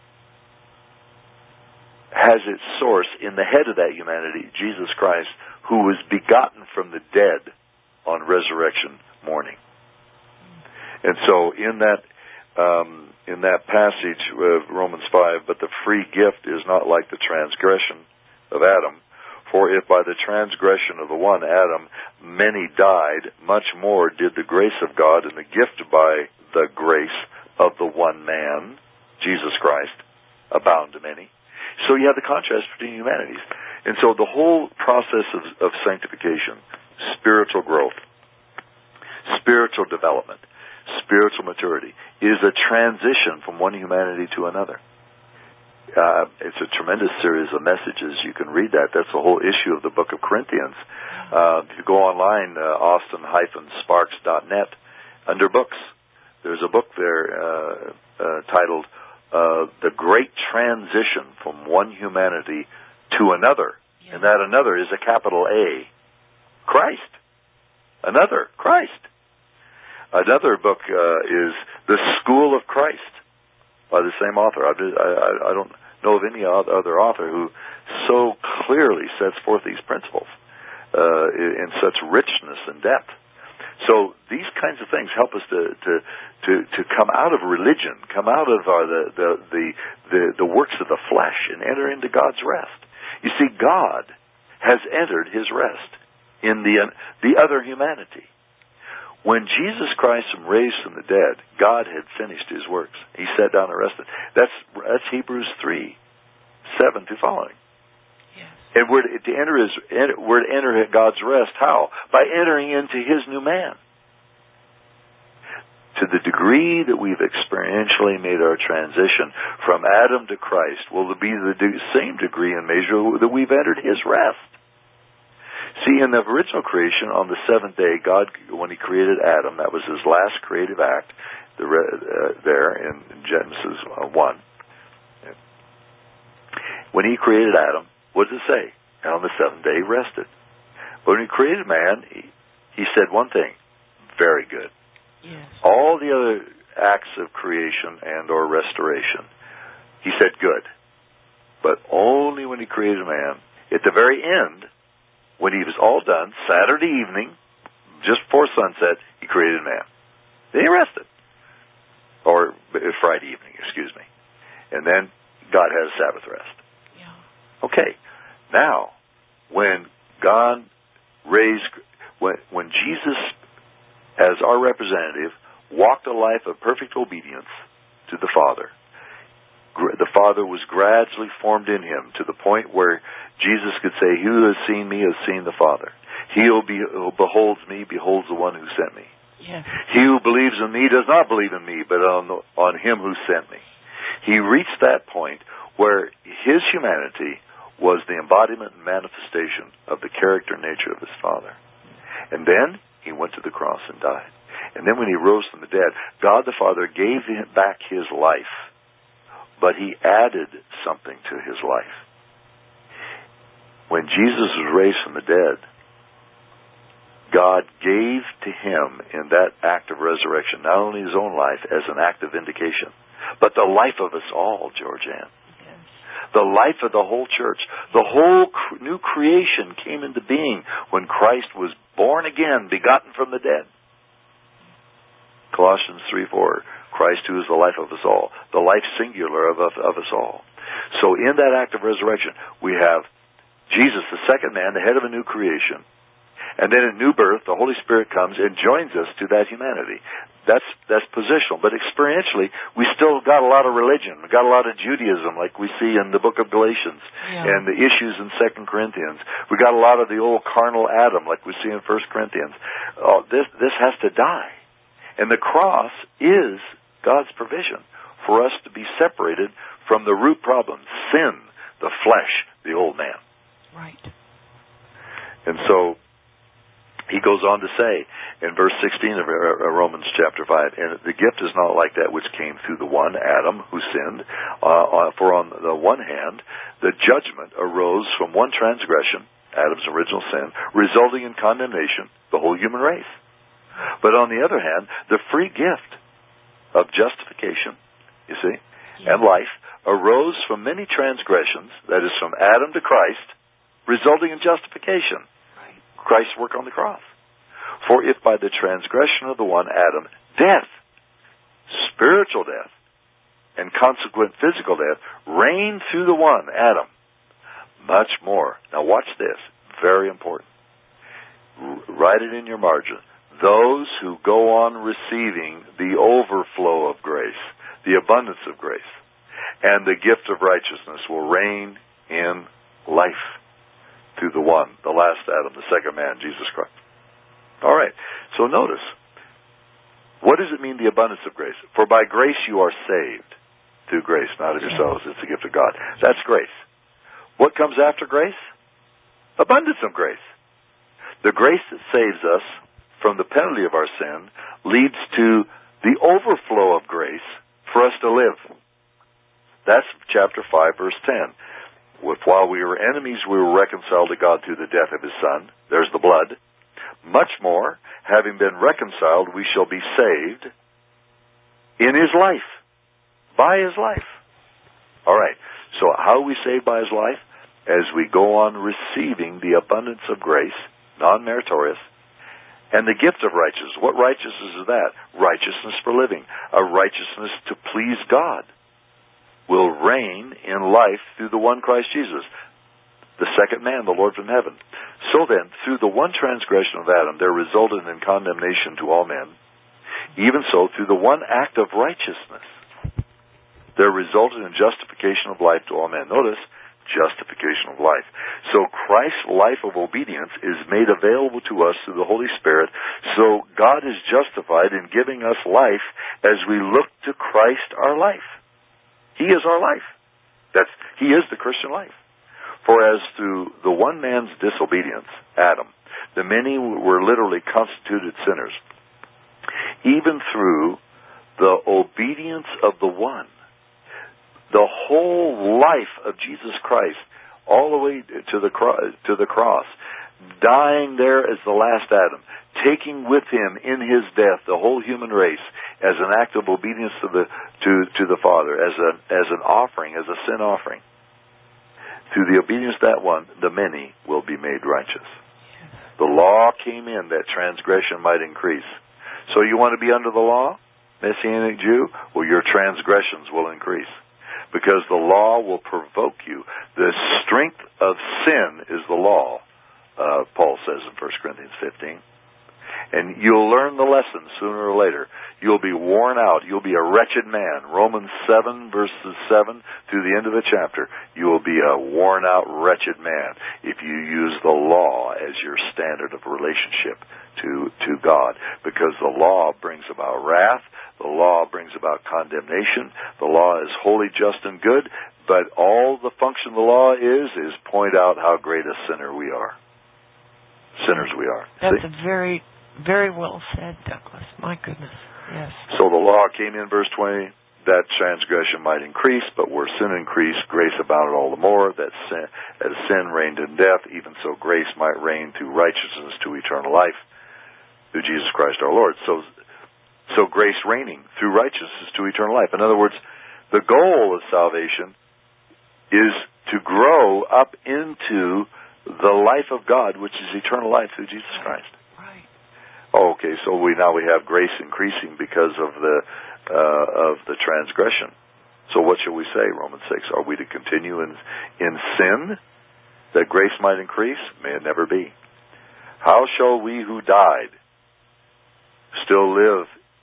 Speaker 2: has its source in the head of that humanity, Jesus Christ, who was begotten from the dead on resurrection morning. And so in that um, in that passage of Romans five, but the free gift is not like the transgression of Adam. For if by the transgression of the one Adam many died, much more did the grace of God and the gift by the grace of the one man, Jesus Christ, abound to many. So you have the contrast between humanities. And so the whole process of, of sanctification, spiritual growth, spiritual development, spiritual maturity, is a transition from one humanity to another. Uh, it's a tremendous series of messages. You can read that. That's the whole issue of the book of Corinthians. Uh, if you go online, uh, austin dash sparks dot net, under books, there's a book there uh, uh, titled uh, The Great Transition from One Humanity to Another. Yeah. And that another is a capital A. Christ. Another. Christ. Another book uh, is The School of Christ by the same author. I, I, I don't know of any other author who so clearly sets forth these principles uh, in such richness and depth. So these kinds of things help us to to to, to come out of religion, come out of uh, the, the the the the works of the flesh, and enter into God's rest. You see, God has entered His rest in the the other humanity. When Jesus Christ was raised from the dead, God had finished His works. He sat down and rested. That's that's Hebrews three, seven to following.
Speaker 1: Yes.
Speaker 2: And we're to enter His, we're to enter God's rest. How? By entering into His new man. To the degree that we've experientially made our transition from Adam to Christ, will be the same degree and measure that we've entered His rest. See, in the original creation, on the seventh day, God, when He created Adam, that was His last creative act the, uh, there in Genesis one. When He created Adam, what does it say? And on the seventh day He rested. But when He created man, He, he said one thing, very good.
Speaker 1: Yes. All
Speaker 2: the other acts of creation and or restoration, He said good. But only when He created man, at the very end, when He was all done, Saturday evening, just before sunset, He created man. Then He rested. Or Friday evening, excuse me. And then God had a Sabbath rest.
Speaker 1: Yeah.
Speaker 2: Okay. Now, when God raised, when, when Jesus, as our representative, walked a life of perfect obedience to the Father, the Father was gradually formed in Him to the point where Jesus could say, "He who has seen me has seen the Father. He who, be, who beholds me beholds the one who sent me.
Speaker 1: Yes.
Speaker 2: He who believes in me does not believe in me, but on, the, on Him who sent me." He reached that point where His humanity was the embodiment and manifestation of the character and nature of His Father. And then He went to the cross and died. And then when He rose from the dead, God the Father gave Him back His life, but He added something to His life. When Jesus was raised from the dead, God gave to Him in that act of resurrection not only His own life as an act of vindication, but the life of us all, Georgianne.
Speaker 1: Yes.
Speaker 2: The life of the whole church. The whole cr- new creation came into being when Christ was born again, begotten from the dead. Colossians three four, Christ who is the life of us all, the life singular of, of, of us all. So in that act of resurrection, we have Jesus, the second man, the head of a new creation. And then at new birth, the Holy Spirit comes and joins us to that humanity. That's that's positional. But experientially, we still got a lot of religion. We got a lot of Judaism, like we see in the book of Galatians,
Speaker 1: yeah.
Speaker 2: and the issues in Second Corinthians. We got a lot of the old carnal Adam, like we see in First Corinthians. Oh, this this has to die. And the cross is God's provision for us to be separated from the root problem, sin, the flesh, the old man.
Speaker 1: Right.
Speaker 2: And so he goes on to say in verse sixteen of Romans chapter five, and the gift is not like that which came through the one, Adam, who sinned. Uh, for on the one hand, the judgment arose from one transgression, Adam's original sin, resulting in condemnation, the whole human race. But on the other hand, the free gift of justification, you see, yeah. and life arose from many transgressions, that is, from Adam to Christ, resulting in justification. Christ's work on the cross. For if by the transgression of the one Adam, death, spiritual death, and consequent physical death, reigned through the one Adam, much more. Now watch this, very important. R- write it in your margin. Those who go on receiving the overflow of grace, the abundance of grace, and the gift of righteousness will reign in life. Through the one, the last Adam, the second man, Jesus Christ. All right. So notice, what does it mean, the abundance of grace? For by grace you are saved. Through grace, not of yourselves. It's a gift of God. That's grace. What comes after grace? Abundance of grace. The grace that saves us from the penalty of our sin leads to the overflow of grace for us to live. That's chapter five, verse ten. With while we were enemies, we were reconciled to God through the death of His Son. There's the blood. Much more, having been reconciled, we shall be saved in His life. By His life. All right. So how are we saved by His life? As we go on receiving the abundance of grace, non-meritorious, and the gift of righteousness. What righteousness is that? Righteousness for living. A righteousness to please God. Will reign in life through the one Christ Jesus, the second man, the Lord from heaven. So then, through the one transgression of Adam, there resulted in condemnation to all men. Even so, through the one act of righteousness, there resulted in justification of life to all men. Notice, justification of life. So Christ's life of obedience is made available to us through the Holy Spirit. So God is justified in giving us life as we look to Christ our life. He is our life. That's He is the Christian life. For as through the one man's disobedience, Adam, the many were literally constituted sinners, even through the obedience of the one, the whole life of Jesus Christ, all the way to the cro- to the cross, dying there as the last Adam, taking with Him in His death the whole human race as an act of obedience to the to, to the Father, as a as an offering, as a sin offering. Through the obedience of that one, the many will be made righteous. The law came in that transgression might increase. So you want to be under the law, Messianic Jew? Well, your transgressions will increase. Because the law will provoke you. The strength of sin is the law, uh, Paul says in First Corinthians fifteen. And you'll learn the lesson sooner or later. You'll be worn out. You'll be a wretched man. Romans seven, verses seven through the end of the chapter. You will be a worn out, wretched man if you use the law as your standard of relationship to, to God. Because the law brings about wrath. The law brings about condemnation. The law is holy, just, and good. But all the function of the law is, is point out how great a sinner we are. Sinners we are.
Speaker 1: That's
Speaker 2: See?
Speaker 1: a very... Very well said, Douglas. My goodness. Yes.
Speaker 2: So the law came in, verse twenty, that transgression might increase, but where sin increased, grace abounded all the more. That sin, as sin reigned in death, even so grace might reign through righteousness to eternal life through Jesus Christ our Lord. So, so grace reigning through righteousness to eternal life. In other words, the goal of salvation is to grow up into the life of God, which is eternal life through Jesus Christ. Oh, okay, so we now we have grace increasing because of the uh, of the transgression. So what shall we say, Romans six? Are we to continue in in sin that grace might increase? May it never be. How shall we who died still live?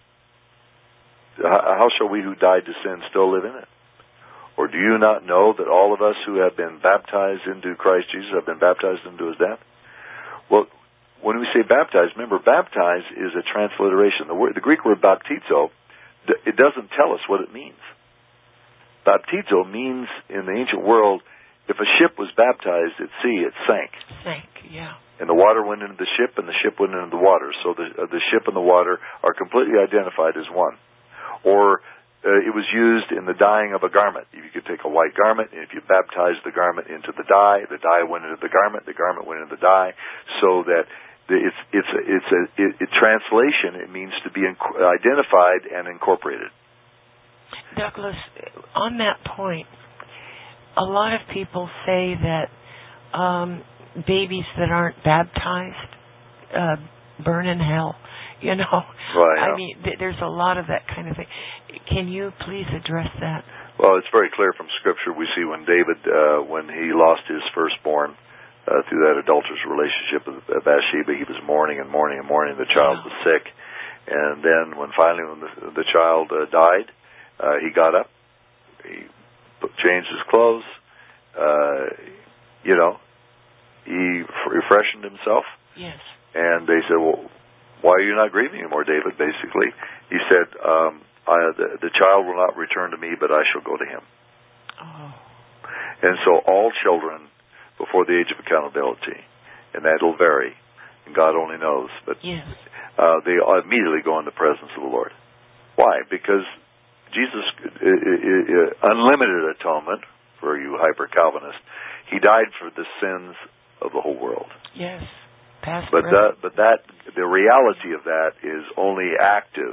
Speaker 2: How shall we who died to sin still live in it? Or do you not know that all of us who have been baptized into Christ Jesus have been baptized into His death? Well, when we say baptized, remember, baptize is a transliteration. The word, the Greek word baptizo, it doesn't tell us what it means. Baptizo means, in the ancient world, if a ship was baptized at sea, it sank.
Speaker 1: Sank, yeah.
Speaker 2: And the water went into the ship, and the ship went into the water. So the uh, the ship and the water are completely identified as one. Or uh, it was used in the dyeing of a garment. You could take a white garment, and if you baptized the garment into the dye, the dye went into the garment, the garment went into the dye, so that the, it's it's a, it's a it, it, translation. It means to be inc- identified and incorporated.
Speaker 1: Douglas, on that point, a lot of people say that um, babies that aren't baptized uh, burn in hell. You know,
Speaker 2: right,
Speaker 1: I mean, th- there's a lot of that kind of thing. Can you please address that?
Speaker 2: Well, it's very clear from Scripture. We see when David, uh, when he lost his firstborn uh, through that adulterous relationship with Bathsheba, he was mourning and mourning and mourning. The child yeah. was sick, and then when finally when the, the child uh, died, uh, he got up, he put, changed his clothes, uh, you know, he refreshed himself.
Speaker 1: Yes. And
Speaker 2: they said, well, why are you not grieving anymore, David, basically? He said, um, I, the, the child will not return to me, but I shall go to him.
Speaker 1: Oh.
Speaker 2: And so all children, before the age of accountability, and that will vary, and God only knows, but
Speaker 1: yes.
Speaker 2: uh, they immediately go in the presence of the Lord. Why? Because Jesus, uh, uh, unlimited atonement, for you hyper-Calvinists, he died for the sins of the whole world.
Speaker 1: Yes. Past,
Speaker 2: but that, but that, the reality of that is only active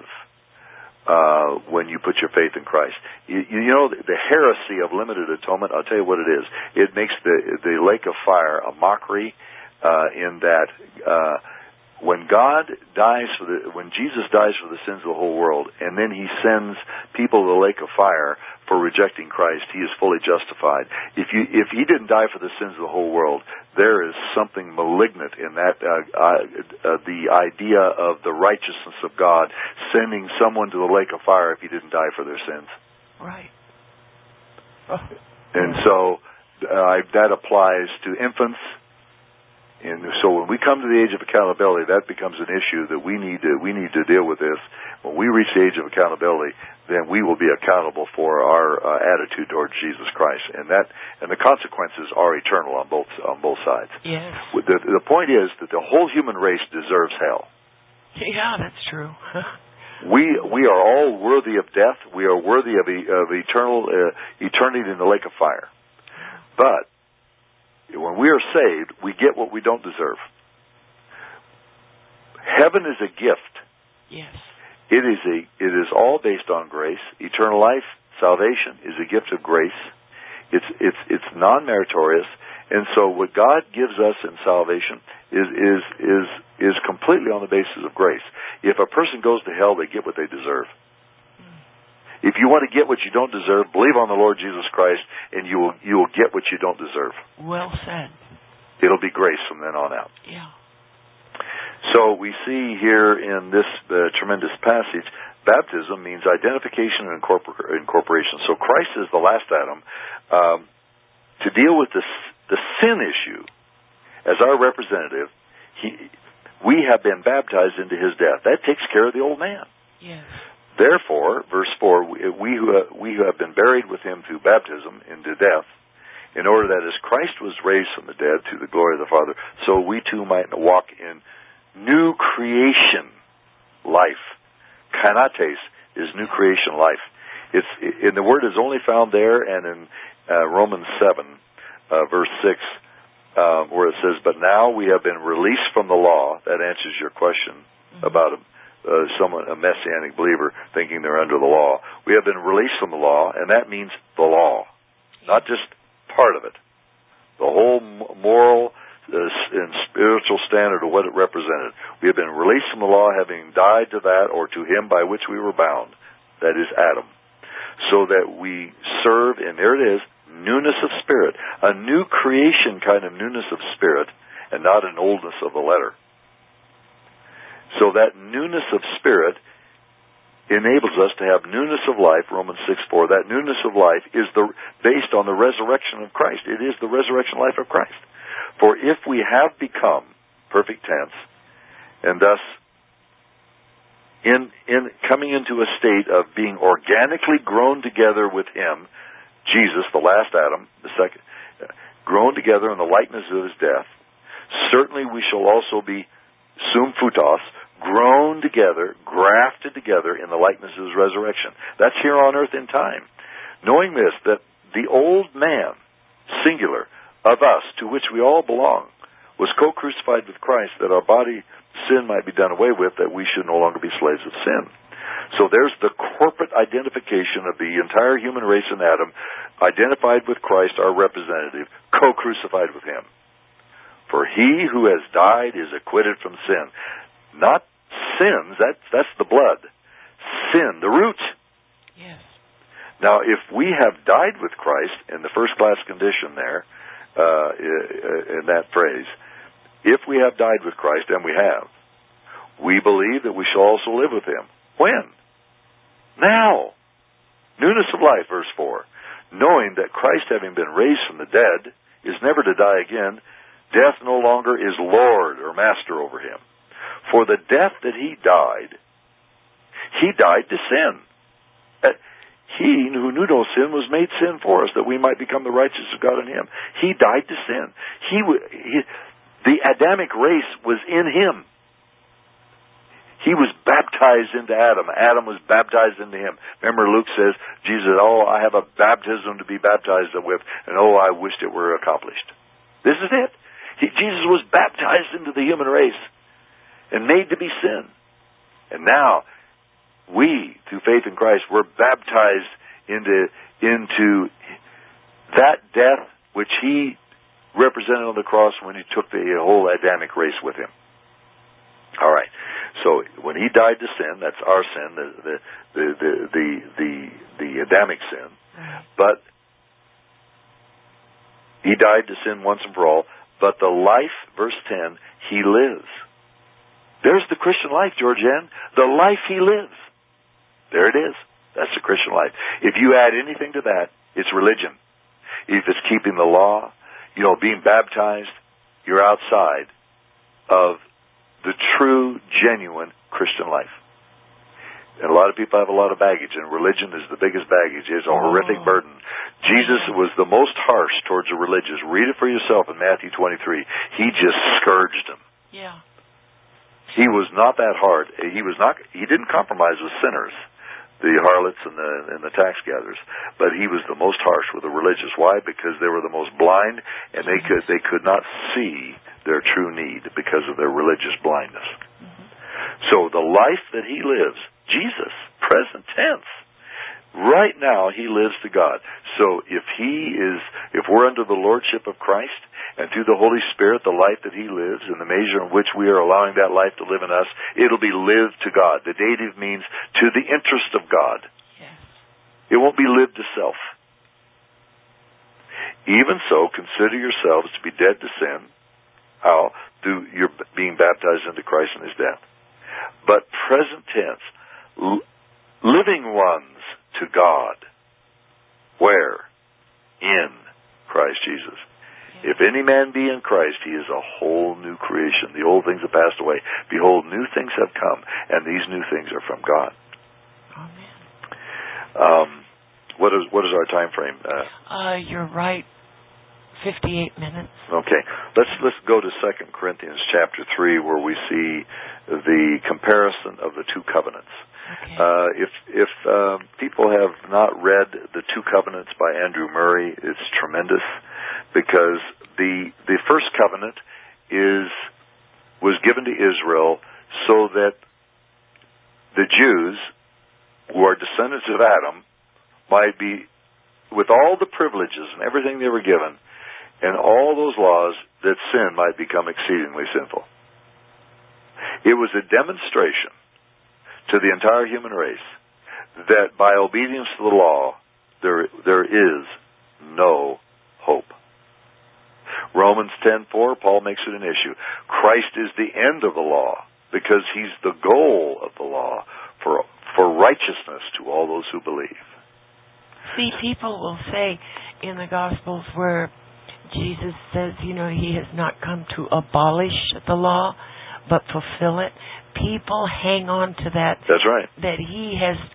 Speaker 2: uh, when you put your faith in Christ. You, you know, the heresy of limited atonement, I'll tell you what it is. It makes the the lake of fire a mockery uh, in that uh, when God dies for the, when Jesus dies for the sins of the whole world, and then he sends people to the lake of fire for rejecting Christ, he is fully justified. If you if he didn't die for the sins of the whole world, there is something malignant in that uh, uh, uh, the idea of the righteousness of God sending someone to the lake of fire if he didn't die for their sins.
Speaker 1: Right.
Speaker 2: Oh. And so uh, that applies to infants. And so when we come to the age of accountability, that becomes an issue that we need to we need to deal with this. When we reach the age of accountability, then we will be accountable for our uh, attitude towards Jesus Christ, and that and the consequences are eternal on both on both sides.
Speaker 1: Yes.
Speaker 2: The, the point is that the whole human race deserves hell.
Speaker 1: Yeah, that's true.
Speaker 2: we we are all worthy of death. We are worthy of, of eternal uh, eternity in the lake of fire. But when we are saved, we get what we don't deserve. Heaven is a gift.
Speaker 1: Yes.
Speaker 2: It is a. It is all based on grace. Eternal life, salvation, is a gift of grace. It's it's it's non-meritorious, and so what God gives us in salvation is is is is completely on the basis of grace. If a person goes to hell, they get what they deserve. If you want to get what you don't deserve, believe on the Lord Jesus Christ, and you will you will get what you don't deserve.
Speaker 1: Well said.
Speaker 2: It'll be grace from then on out.
Speaker 1: Yeah.
Speaker 2: So we see here in this uh, tremendous passage, baptism means identification and incorpor- incorporation. So Christ is the last Adam. Um, to deal with this, the sin issue, as our representative, he, we have been baptized into his death. That takes care of the old man.
Speaker 1: Yes.
Speaker 2: Therefore, verse four, we, we, who have, we who have been buried with him through baptism into death, in order that as Christ was raised from the dead to the glory of the Father, so we too might walk in new creation life. Kanates is new creation life. It's and the word is only found there and in uh, Romans seven, uh, verse six, uh, where it says, "But now we have been released from the law." That answers your question mm-hmm. about a, uh, someone, a messianic believer, thinking they're under the law. We have been released from the law, and that means the law, not just part of it. The whole moral and spiritual standard of what it represented. We have been released from the law, having died to that or to him by which we were bound, that is Adam, so that we serve, and there it is, newness of spirit, a new creation kind of newness of spirit, and not an oldness of the letter. So that newness of spirit enables us to have newness of life, Romans six four. That newness of life is the based on the resurrection of Christ. It is the resurrection life of Christ. For if we have become, perfect tense, and thus in in coming into a state of being organically grown together with him, Jesus, the last Adam, the second, grown together in the likeness of his death, certainly we shall also be sumfutos, grown together, grafted together in the likeness of his resurrection. That's here on earth in time. Knowing this, that the old man, singular, of us, to which we all belong, was co-crucified with Christ, that our body sin might be done away with, that we should no longer be slaves of sin. So there's the corporate identification of the entire human race in Adam, identified with Christ, our representative, co-crucified with him. For he who has died is acquitted from sin. Not sins, that's, that's the blood. Sin, the root.
Speaker 1: Yes.
Speaker 2: Now, if we have died with Christ, in the first class condition there, uh, in that phrase, if we have died with Christ, and we have, we believe that we shall also live with him. When? Now. Newness of life, verse four. Knowing that Christ, having been raised from the dead, is never to die again, death no longer is Lord or master over him. For the death that he died, he died to sin. Uh, he who knew no sin was made sin for us, that we might become the righteousness of God in him. He died to sin. He, he the Adamic race was in him. He was baptized into Adam. Adam was baptized into him. Remember, Luke says, Jesus said, oh, I have a baptism to be baptized with, and oh, I wished it were accomplished. This is it. He, Jesus was baptized into the human race and made to be sin. And now, we, through faith in Christ, were baptized into, into that death which he represented on the cross when he took the whole Adamic race with him. All right. So when he died to sin, that's our sin, the the the the the, the, the Adamic sin. But he died to sin once and for all. But the life, verse ten, he lives. There's the Christian life, Georgianne. The life he lives. There it is. That's the Christian life. If you add anything to that, it's religion. If it's keeping the law, you know, being baptized, you're outside of the true, genuine Christian life. And a lot of people have a lot of baggage, and religion is the biggest baggage. It's a horrific burden. Jesus was the most harsh towards the religious. Read it for yourself in Matthew twenty-three. He just scourged them.
Speaker 1: Yeah.
Speaker 2: He was not that hard. He was not. He didn't compromise with sinners, the harlots and the and the tax gatherers. But he was the most harsh with the religious. Why? Because they were the most blind, and they could they could not see their true need because of their religious blindness. Mm-hmm. So the life that he lives, Jesus, present tense, right now he lives to God. So if he is, if we're under the lordship of Christ, and through the Holy Spirit, the life that he lives, in the measure in which we are allowing that life to live in us, it'll be lived to God. The dative means to the interest of God. Yes. It won't be lived to self. Even so, consider yourselves to be dead to sin. How? Through your being baptized into Christ and his death. But present tense, l- living ones to God. Where? In Christ Jesus. If any man be in Christ, he is a whole new creation. The old things have passed away. Behold, new things have come, and these new things are from God.
Speaker 1: Amen.
Speaker 2: Um, what is what is our time frame? Uh,
Speaker 1: uh, you're right. Fifty-eight minutes.
Speaker 2: Okay, let's let's go to Second Corinthians chapter three, where we see the comparison of the two covenants. Okay. Uh, if if uh, people have not read the Two Covenants by Andrew Murray, it's tremendous, because the the first covenant is was given to Israel so that the Jews, who are descendants of Adam, might be, with all the privileges and everything they were given, and all those laws, that sin might become exceedingly sinful. It was a demonstration to the entire human race that by obedience to the law, there there is no hope. Romans ten four, Paul makes it an issue. Christ is the end of the law, because he's the goal of the law for for righteousness to all those who believe.
Speaker 1: See, people will say in the Gospels where Jesus says, you know, he has not come to abolish the law, but fulfill it. People hang on to that.
Speaker 2: That's right.
Speaker 1: That he has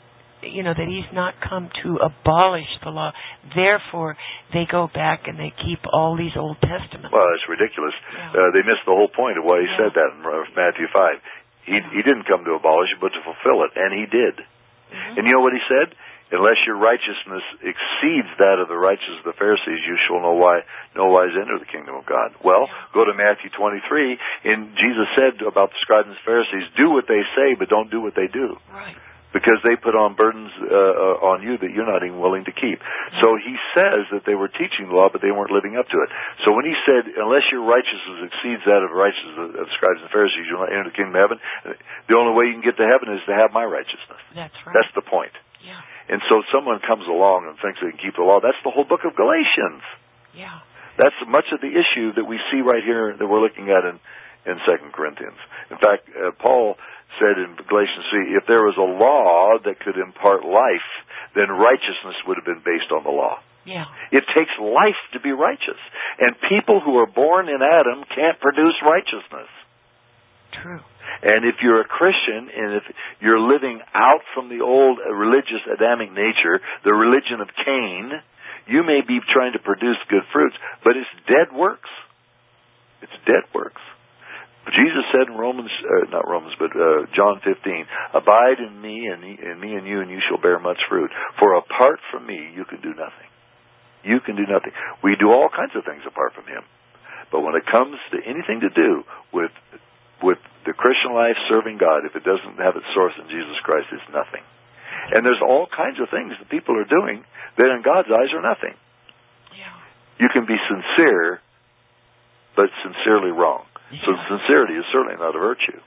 Speaker 1: you know, that He's not come to abolish the law. Therefore, they go back and they keep all these Old Testaments.
Speaker 2: Well, it's ridiculous.
Speaker 1: Yeah.
Speaker 2: Uh, they missed the whole point of why He
Speaker 1: yeah.
Speaker 2: said that in Matthew five. He,
Speaker 1: yeah.
Speaker 2: he didn't come to abolish it, but to fulfill it, and He did.
Speaker 1: Mm-hmm.
Speaker 2: And you know what He said? Unless your righteousness exceeds that of the righteousness of the Pharisees, you shall no why no wise enter the kingdom of God. Well, go to Matthew twenty-three, and Jesus said about the scribes and Pharisees, do what they say, but don't do what they do.
Speaker 1: Right.
Speaker 2: Because they put on burdens uh, uh, on you that you're not even willing to keep. Mm-hmm. So He says that they were teaching the law, but they weren't living up to it. So when He said, unless your righteousness exceeds that of the righteousness of the scribes and Pharisees, you'll not enter the kingdom of heaven, the only way you can get to heaven is to have my righteousness.
Speaker 1: That's right.
Speaker 2: That's the point.
Speaker 1: Yeah.
Speaker 2: And so someone comes along and thinks they can keep the law. That's the whole book of Galatians.
Speaker 1: Yeah.
Speaker 2: That's much of the issue that we see right here that we're looking at in, in Second Corinthians. In fact, uh, Paul said in Galatians three, if there was a law that could impart life, then righteousness would have been based on the law.
Speaker 1: Yeah.
Speaker 2: It takes life to be righteous. And people who are born in Adam can't produce righteousness.
Speaker 1: True.
Speaker 2: And if you're a Christian, and if you're living out from the old religious Adamic nature, the religion of Cain, you may be trying to produce good fruits, but it's dead works. It's dead works. Jesus said in Romans, uh, not Romans, but uh, John fifteen, abide in me, and in me and you, and you shall bear much fruit. For apart from me, you can do nothing. You can do nothing. We do all kinds of things apart from Him. But when it comes to anything to do with with the Christian life, serving God, if it doesn't have its source in Jesus Christ, it's nothing. And there's all kinds of things that people are doing that in God's eyes are nothing.
Speaker 1: Yeah.
Speaker 2: You can be sincere, but sincerely wrong. Yeah. So sincerity is certainly not a virtue.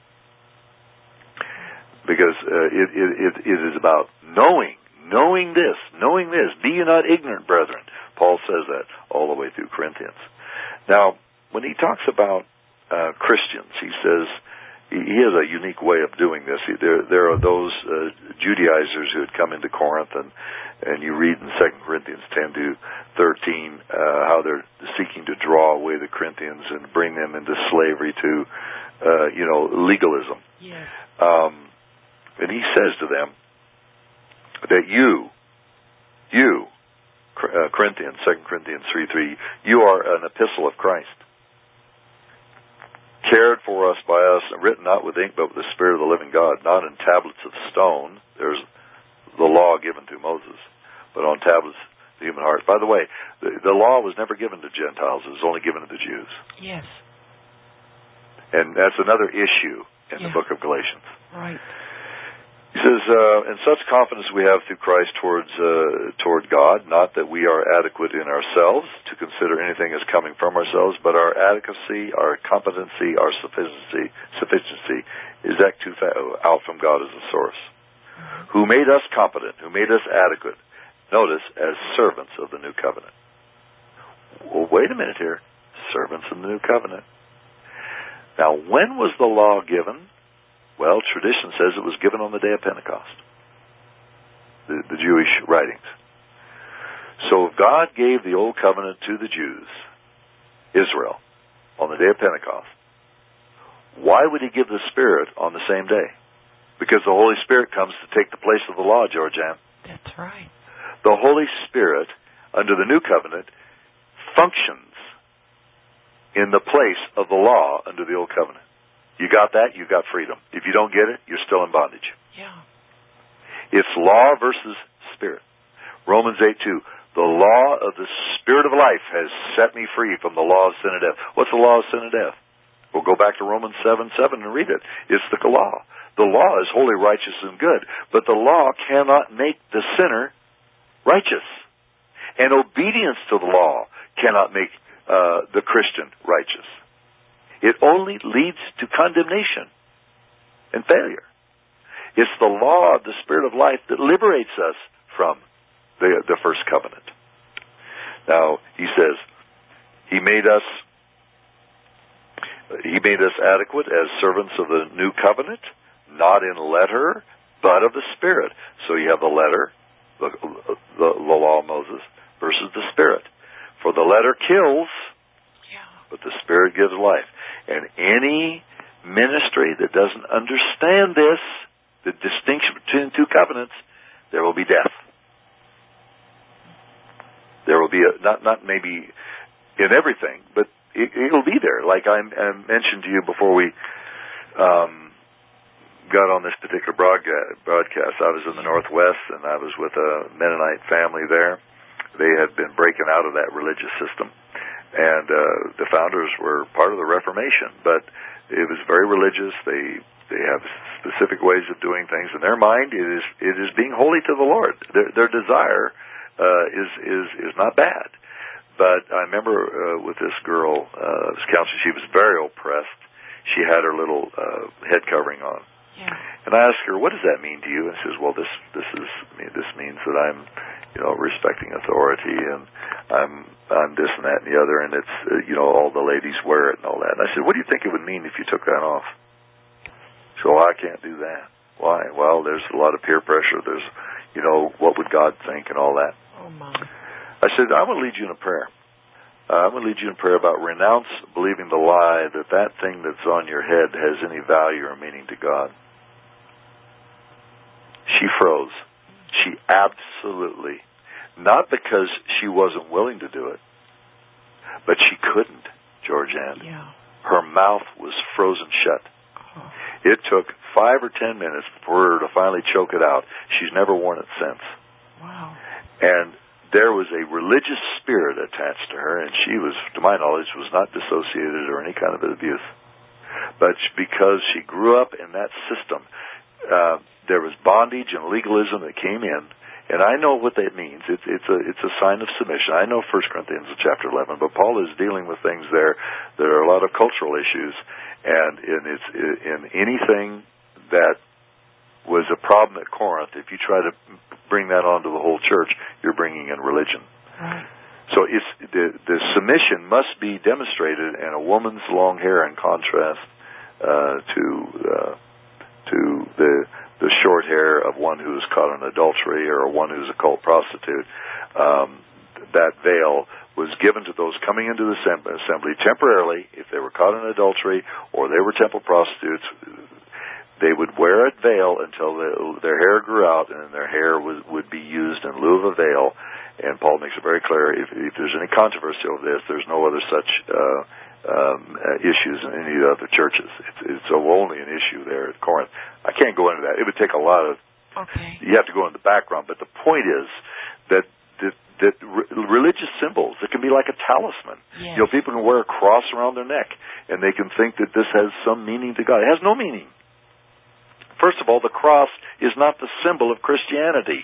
Speaker 2: Because uh, it, it, it, it is about knowing, knowing this, knowing this. Be ye not ignorant, brethren. Paul says that all the way through Corinthians. Now, when he talks about Uh, Christians, he says, he, he has a unique way of doing this. He, there, there are those uh, Judaizers who had come into Corinth, and, and you read in Second Corinthians ten to thirteen uh, how they're seeking to draw away the Corinthians and bring them into slavery to, uh, you know, legalism.
Speaker 1: Yes.
Speaker 2: Um, and he says to them that you, you, uh, Corinthians, Second Corinthians three three, you are an epistle of Christ, cared for us by us, and written not with ink, but with the Spirit of the living God, not in tablets of stone. There's the law given to Moses, but on tablets of the human heart. By the way, the, the law was never given to Gentiles. It was only given to the Jews.
Speaker 1: Yes.
Speaker 2: And that's another issue in
Speaker 1: yeah.
Speaker 2: the book of Galatians.
Speaker 1: Right.
Speaker 2: He says, uh, and such confidence we have through Christ towards uh, toward God, not that we are adequate in ourselves to consider anything as coming from ourselves, but our adequacy, our competency, our sufficiency, sufficiency is that to out from God as a source, mm-hmm. who made us competent, who made us adequate. Notice, as servants of the new covenant. Well, wait a minute here. Servants of the new covenant. Now, when was the law given? Well, tradition says it was given on the day of Pentecost, the, the Jewish writings. So if God gave the Old Covenant to the Jews, Israel, on the day of Pentecost, why would He give the Spirit on the same day? Because the Holy Spirit comes to take the place of the law, Georgianne.
Speaker 1: That's right.
Speaker 2: The Holy Spirit, under the New Covenant, functions in the place of the law under the Old Covenant. You got that, you got freedom. If you don't get it, you're still in bondage.
Speaker 1: Yeah.
Speaker 2: It's law versus spirit. Romans eight two, the law of the Spirit of life has set me free from the law of sin and death. What's the law of sin and death? We'll go back to Romans seven seven and read it. It's the law. The law is holy, righteous, and good, but the law cannot make the sinner righteous. And obedience to the law cannot make uh, the Christian righteous. It only leads to condemnation and failure. It's the law of the Spirit of life that liberates us from the, the first covenant. Now, he says, He made us He made us adequate as servants of the new covenant, not in letter, but of the Spirit. So you have the letter, the, the, the law of Moses, versus the Spirit. For the letter kills, but the Spirit gives life. And any ministry that doesn't understand this, the distinction between the two covenants, there will be death. There will be a, not not maybe in everything, but it, it'll be there. Like I, I mentioned to you before we um, got on this particular broadcast, I was in the Northwest, and I was with a Mennonite family there. They had been breaking out of that religious system, and uh, the founders were part of the Reformation, but it was very religious. They they have specific ways of doing things. In their mind, it is it is being holy to the Lord. Their, their desire uh, is is is not bad. But I remember uh, with this girl, uh, this counselor, she was very oppressed. She had her little uh, head covering on.
Speaker 1: Yeah.
Speaker 2: And I asked her, "What does that mean to you?" And she says, "Well, this this is I mean, this means that I'm, you know, respecting authority, and I'm I'm this and that and the other, and it's uh, you know, all the ladies wear it and all that." And I said, "What do you think it would mean if you took that off?" So well, I can't do that. Why? Well, there's a lot of peer pressure. There's, you know, what would God think and all that.
Speaker 1: Oh my.
Speaker 2: I said, I'm going to lead you in a prayer. Uh, I'm going to lead you in prayer about renounce believing the lie that that thing that's on your head has any value or meaning to God. She froze. She absolutely, not because she wasn't willing to do it, but she couldn't, Georgianne.
Speaker 1: Yeah.
Speaker 2: Her mouth was frozen shut.
Speaker 1: Oh.
Speaker 2: It took five or ten minutes for her to finally choke it out. She's never worn it since.
Speaker 1: Wow.
Speaker 2: And there was a religious spirit attached to her, and she was, to my knowledge, was not dissociated or any kind of abuse. But because she grew up in that system, uh, there was bondage and legalism that came in, and I know what that means. It's, it's a it's a sign of submission. I know First Corinthians chapter eleven, but Paul is dealing with things there. There are a lot of cultural issues, and in it's in anything that was a problem at Corinth, if you try to bring that onto the whole church, you're bringing in religion.
Speaker 1: Right.
Speaker 2: So it's the the submission must be demonstrated, and a woman's long hair, in contrast uh, to uh, to the the short hair of one who is caught in adultery or one who's a cult prostitute, um, that veil was given to those coming into the assembly temporarily. If they were caught in adultery or they were temple prostitutes, they would wear a veil until the, their hair grew out, and their hair was, would be used in lieu of a veil. And Paul makes it very clear, if, if there's any controversy over this, there's no other such uh, um, uh, issues in any of the other churches. It's, it's only an issue there at Corinth. I can't go into that. It would take a lot of...
Speaker 1: Okay.
Speaker 2: You have to go into the background. But the point is that that, that re- religious symbols, it can be like a talisman.
Speaker 1: Yes.
Speaker 2: You know, people can wear a cross around their neck, and they can think that this has some meaning to God. It has no meaning. First of all, the cross is not the symbol of Christianity.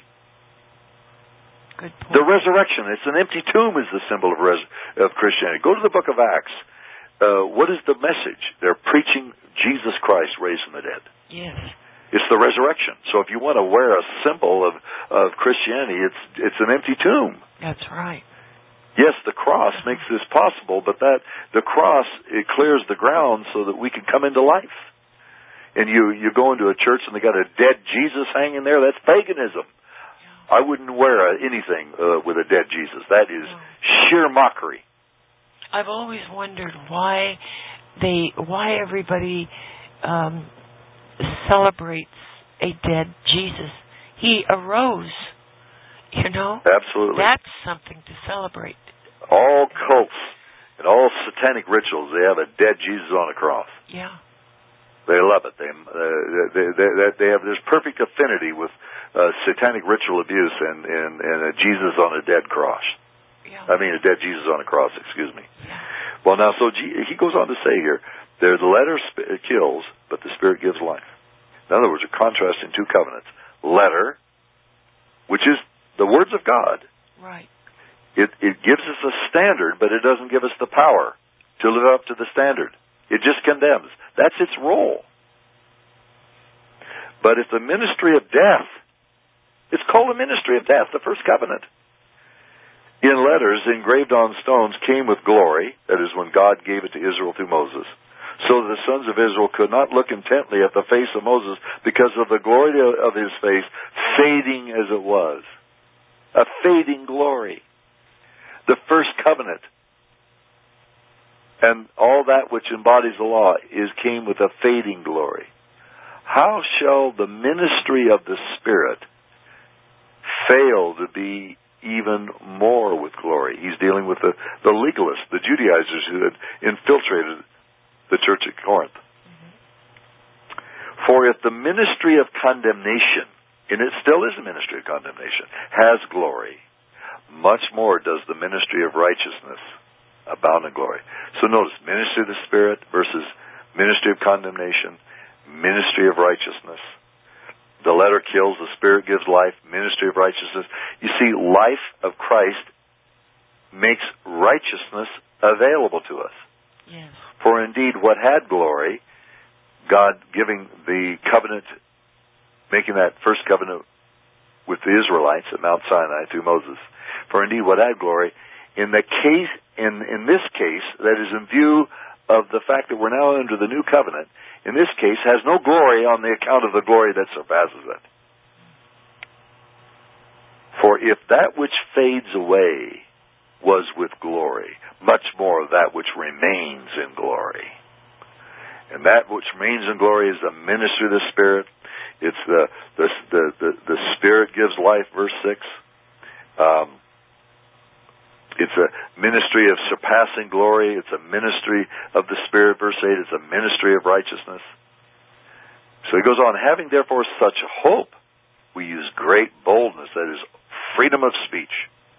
Speaker 1: Good point.
Speaker 2: The resurrection, it's an empty tomb, is the symbol of, res- of Christianity. Go to the book of Acts. Uh, what is the message? They're preaching Jesus Christ raised from the dead.
Speaker 1: Yes.
Speaker 2: It's the resurrection. So if you want to wear a symbol of, of Christianity, it's it's an empty tomb.
Speaker 1: That's right.
Speaker 2: Yes, the cross makes this possible, but that the cross, it clears the ground so that we can come into life. And you, you go into a church and they got a dead Jesus hanging there, that's paganism. I wouldn't wear uh, anything uh, with a dead Jesus. That is no. sheer mockery.
Speaker 1: I've always wondered why they, why everybody um, celebrates a dead Jesus. He arose, you know.
Speaker 2: Absolutely.
Speaker 1: That's something to celebrate.
Speaker 2: All cults and all satanic rituals, they have a dead Jesus on a cross.
Speaker 1: Yeah.
Speaker 2: They love it. They, uh, they, they, they have this perfect affinity with uh, satanic ritual abuse and, and, and a Jesus on a dead cross.
Speaker 1: Yeah.
Speaker 2: I mean, a dead Jesus on a cross, excuse me.
Speaker 1: Yeah.
Speaker 2: Well, now, so G- he goes on to say here, the letter sp- kills, but the Spirit gives life. In other words, a contrast in two covenants. Letter, which is the words of God.
Speaker 1: Right.
Speaker 2: It, it gives us a standard, but it doesn't give us the power to live up to the standard. It just condemns. That's its role. But it's the ministry of death. It's called the ministry of death, the first covenant. In letters engraved on stones came with glory, that is when God gave it to Israel through Moses, so that the sons of Israel could not look intently at the face of Moses because of the glory of his face, fading as it was. A fading glory. The first covenant. And all that which embodies the law is came with a fading glory. How shall the ministry of the Spirit fail to be even more with glory. He's dealing with the, the legalists, the Judaizers who had infiltrated the church at Corinth. Mm-hmm. For if the ministry of condemnation, and it still is a ministry of condemnation, has glory, much more does the ministry of righteousness abound in glory. So notice, ministry of the Spirit versus ministry of condemnation, ministry of righteousness. The letter kills, the Spirit gives life, ministry of righteousness. You see, life of Christ makes righteousness available to us.
Speaker 1: Yes.
Speaker 2: For indeed, what had glory, God giving the covenant, making that first covenant with the Israelites at Mount Sinai through Moses. For indeed, what had glory, in the case, in, in this case, that is in view of the fact that we're now under the new covenant, in this case, has no glory on the account of the glory that surpasses it. For if that which fades away was with glory, much more that which remains in glory. And that which remains in glory is the ministry of the Spirit. It's the the the the, the Spirit gives life, verse six. Um, It's a ministry of surpassing glory. It's a ministry of the Spirit, verse eight. It's a ministry of righteousness. So he goes on, having therefore such hope, we use great boldness, that is, freedom of speech.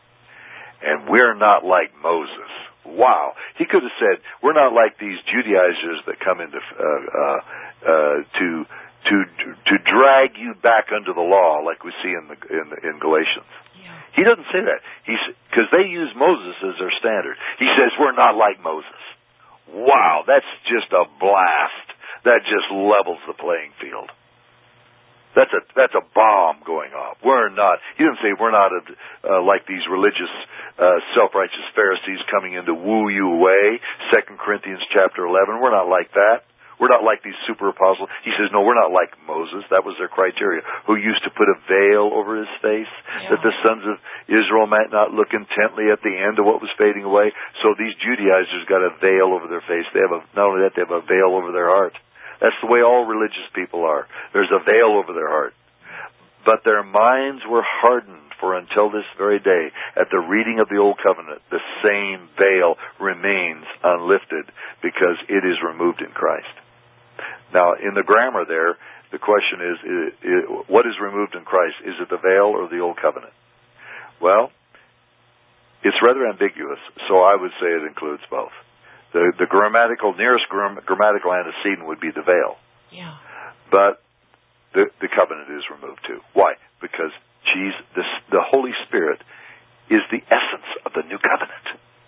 Speaker 2: And we're not like Moses. Wow. He could have said, we're not like these Judaizers that come into uh, uh, uh, to to to drag you back under the law, like we see in the in, in Galatians. He doesn't say that. He's because they use Moses as their standard. He says, we're not like Moses. Wow, that's just a blast. That just levels the playing field. That's a that's a bomb going off. We're not, he didn't say we're not a, uh, like these religious, uh, self-righteous Pharisees coming in to woo you away. Second Corinthians chapter eleven, we're not like that. We're not like these super apostles. He says, no, we're not like Moses. That was their criteria. Who used to put a veil over his face, yeah, that the sons of Israel might not look intently at the end of what was fading away. So these Judaizers got a veil over their face. They have a, not only that, they have a veil over their heart. That's the way all religious people are. There's a veil over their heart. But their minds were hardened, for until this very day, at the reading of the Old Covenant, the same veil remains unlifted because it is removed in Christ. Now, in the grammar there, the question is, is, is, what is removed in Christ? Is it the veil or the Old Covenant? Well, it's rather ambiguous, so I would say it includes both. The, the grammatical, nearest gram, grammatical antecedent would be the veil.
Speaker 1: Yeah. But
Speaker 2: the, the covenant is removed too. Why? Because Jesus, this, the Holy Spirit is the essence of the new covenant.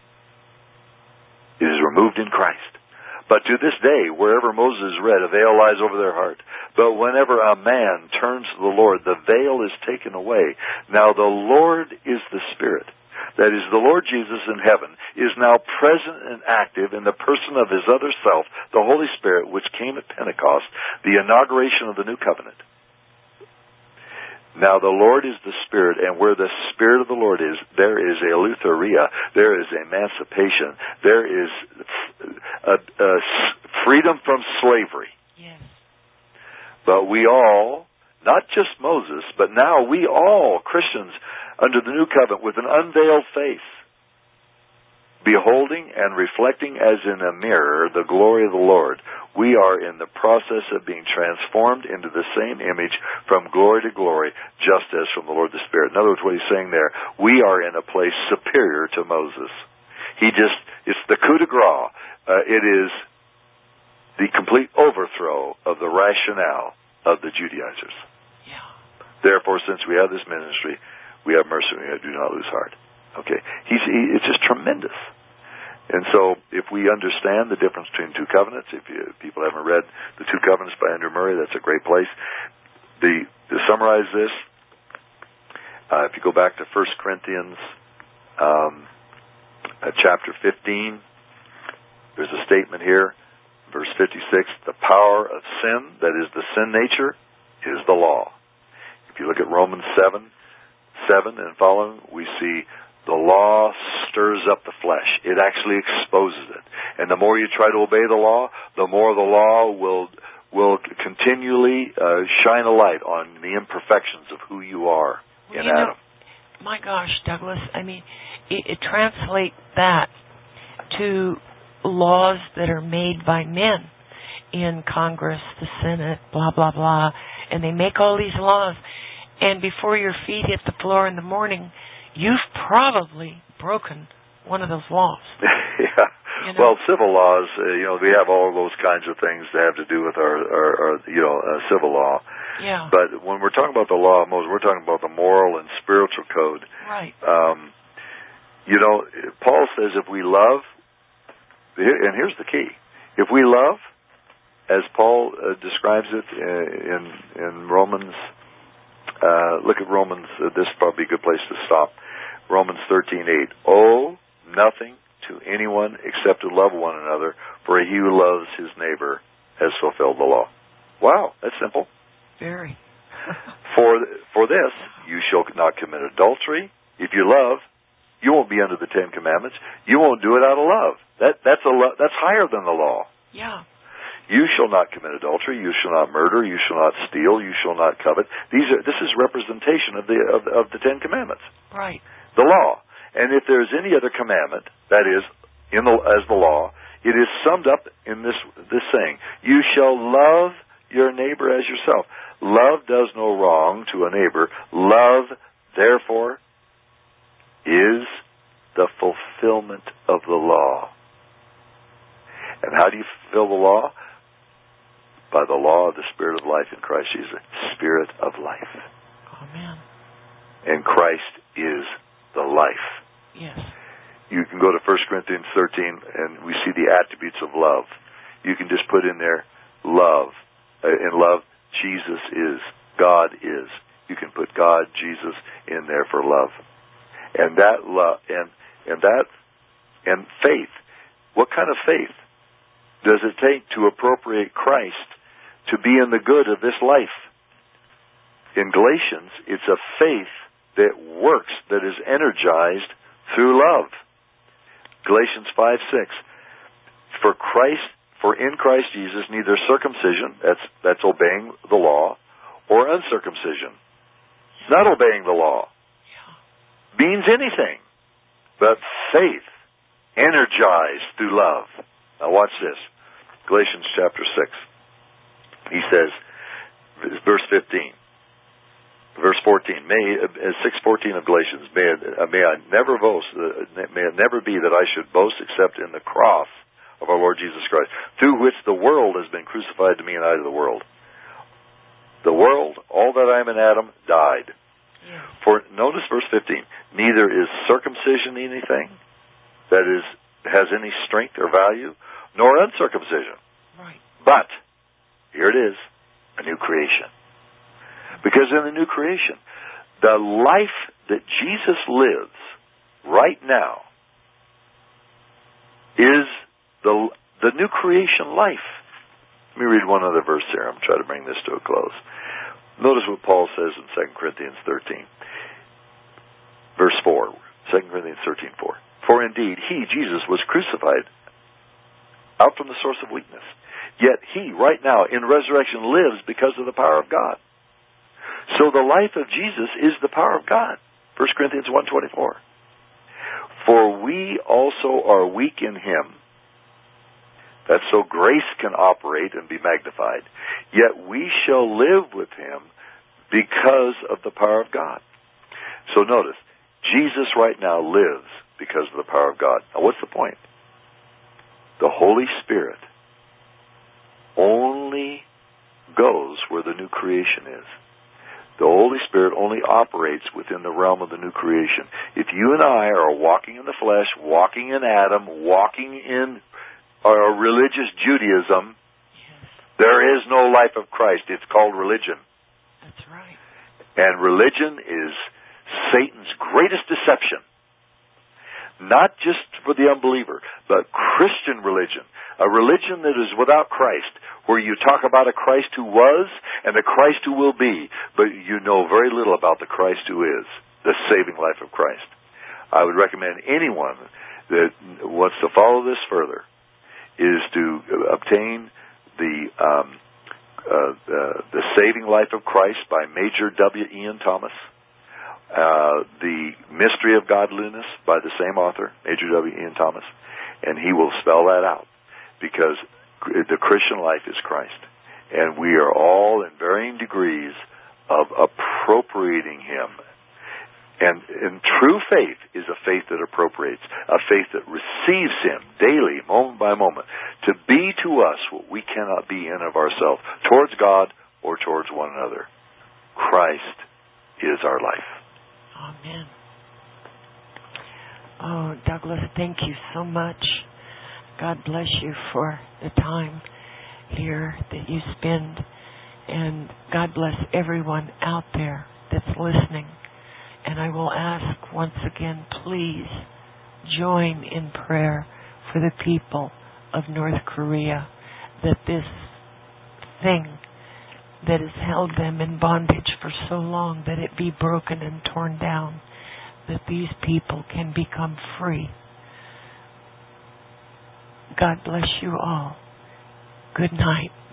Speaker 2: It is removed in Christ. But to this day, wherever Moses read, a veil lies over their heart. But whenever a man turns to the Lord, the veil is taken away. Now the Lord is the Spirit. That is, the Lord Jesus in heaven is now present and active in the person of his other self, the Holy Spirit, which came at Pentecost, the inauguration of the new covenant. Now the Lord is the Spirit, and where the Spirit of the Lord is, there is eleutheria, there is emancipation, there is a, a freedom from slavery.
Speaker 1: Yes.
Speaker 2: But we all, not just Moses, but now we all, Christians, under the new covenant, with an unveiled face, beholding and reflecting as in a mirror the glory of the Lord, we are in the process of being transformed into the same image from glory to glory, just as from the Lord the Spirit. In other words, what he's saying there, we are in a place superior to Moses. He just, it's the coup de grace. Uh, it is the complete overthrow of the rationale of the Judaizers.
Speaker 1: Yeah.
Speaker 2: Therefore, since we have this ministry, we have mercy, we do not lose heart. Okay, He's, he, it's just tremendous. And so, if we understand the difference between two covenants, if you, people haven't read the Two Covenants by Andrew Murray, that's a great place. The, to summarize this, uh, if you go back to First Corinthians um, uh, chapter fifteen, there's a statement here, verse fifty-six, the power of sin, that is the sin nature, is the law. If you look at Romans seven, seven and following, we see the law stirs up the flesh. It actually exposes it. And the more you try to obey the law, the more the law will will continually uh, shine a light on the imperfections of who you are
Speaker 1: well,
Speaker 2: in
Speaker 1: you
Speaker 2: Adam.
Speaker 1: Know, my gosh, Douglas, I mean, it, it translate that to laws that are made by men in Congress, the Senate, blah, blah, blah, and they make all these laws, and before your feet hit the floor in the morning, you've probably broken one of those laws.
Speaker 2: Yeah.
Speaker 1: You know?
Speaker 2: Well, civil laws, uh, you know, we have all those kinds of things that have to do with our, our, our you know, uh, civil law.
Speaker 1: Yeah.
Speaker 2: But when we're talking about the law of Moses, we're talking about the moral and spiritual code.
Speaker 1: Right.
Speaker 2: Um, you know, Paul says if we love, and here's the key, if we love, as Paul uh, describes it in in Romans, uh, look at Romans, uh, this is probably a good place to stop. Romans thirteen eight. Owe nothing to anyone except to love one another, for he who loves his neighbor has fulfilled the law. Wow, that's simple.
Speaker 1: Very.
Speaker 2: for for this, you shall not commit adultery. If you love, you won't be under the Ten Commandments. You won't do it out of love. That that's a lo- that's higher than the law.
Speaker 1: Yeah.
Speaker 2: You shall not commit adultery. You shall not murder. You shall not steal. You shall not covet. These are this is representation of the of, of the Ten Commandments.
Speaker 1: Right.
Speaker 2: The law. And if there's any other commandment, that is in the as the law, it is summed up in this this saying: you shall love your neighbor as yourself. Love does no wrong to a neighbor. Love, therefore, is the fulfillment of the law. And how do you fulfill the law? By the law of the Spirit of life in Christ Jesus. Spirit of life.
Speaker 1: Amen.
Speaker 2: And Christ is the life.
Speaker 1: Yes.
Speaker 2: You can go to First Corinthians thirteen, and we see the attributes of love. You can just put in there love. Uh, in love, Jesus is. God is. You can put God, Jesus in there for love. And that love, and and that, and faith. What kind of faith does it take to appropriate Christ to be in the good of this life? In Galatians, it's a faith that works, that is energized through love. Galatians five six. For Christ, for in Christ Jesus, neither circumcision, that's that's obeying the law, or uncircumcision, not obeying the law, means anything but faith, energized through love. Now watch this. Galatians chapter six. He says, verse fifteen, verse fourteen, may, uh, six fourteen of Galatians, may, uh, may I never boast, uh, may it never be that I should boast except in the cross of our Lord Jesus Christ, through which the world has been crucified to me and I to the world. The world, all that I am in Adam, died.
Speaker 1: Yeah. For,
Speaker 2: notice verse fifteen, neither is circumcision anything that is has any strength or value, nor uncircumcision.
Speaker 1: Right.
Speaker 2: But, here it is, a new creation. Because in the new creation, the life that Jesus lives right now is the the new creation life. Let me read one other verse here. I'm trying to bring this to a close. Notice what Paul says in Second Corinthians thirteen. Verse four. Second Corinthians thirteen four. For indeed, he, Jesus, was crucified out from the source of weakness. Yet he, right now, in resurrection, lives because of the power of God. So the life of Jesus is the power of God. First Corinthians one twenty-four. For we also are weak in him, that so grace can operate and be magnified. Yet we shall live with him because of the power of God. So notice, Jesus right now lives because of the power of God. Now what's the point? The Holy Spirit only goes where the new creation is. The Holy Spirit only operates within the realm of the new creation. If you and I are walking in the flesh, walking in Adam, walking in or religious Judaism,
Speaker 1: yes,
Speaker 2: there is no life of Christ. It's called religion.
Speaker 1: That's right.
Speaker 2: And religion is Satan's greatest deception. Not just for the unbeliever, but Christian religion. A religion that is without Christ, where you talk about a Christ who was and a Christ who will be, but you know very little about the Christ who is, the saving life of Christ. I would recommend anyone that wants to follow this further is to obtain the um, uh, uh, the Saving Life of Christ by Major W. Ian Thomas, uh, The Mystery of Godliness by the same author, Major W. Ian Thomas, and he will spell that out, because the Christian life is Christ, and we are all in varying degrees of appropriating Him. And, and true faith is a faith that appropriates, a faith that receives Him daily, moment by moment, to be to us what we cannot be in of ourselves, towards God or towards one another. Christ is our life.
Speaker 1: Amen. Oh, Douglas, thank you so much. God bless you for the time here that you spend. And God bless everyone out there that's listening. And I will ask once again, please join in prayer for the people of North Korea, that this thing that has held them in bondage for so long, that it be broken and torn down, that these people can become free. God bless you all. Good night.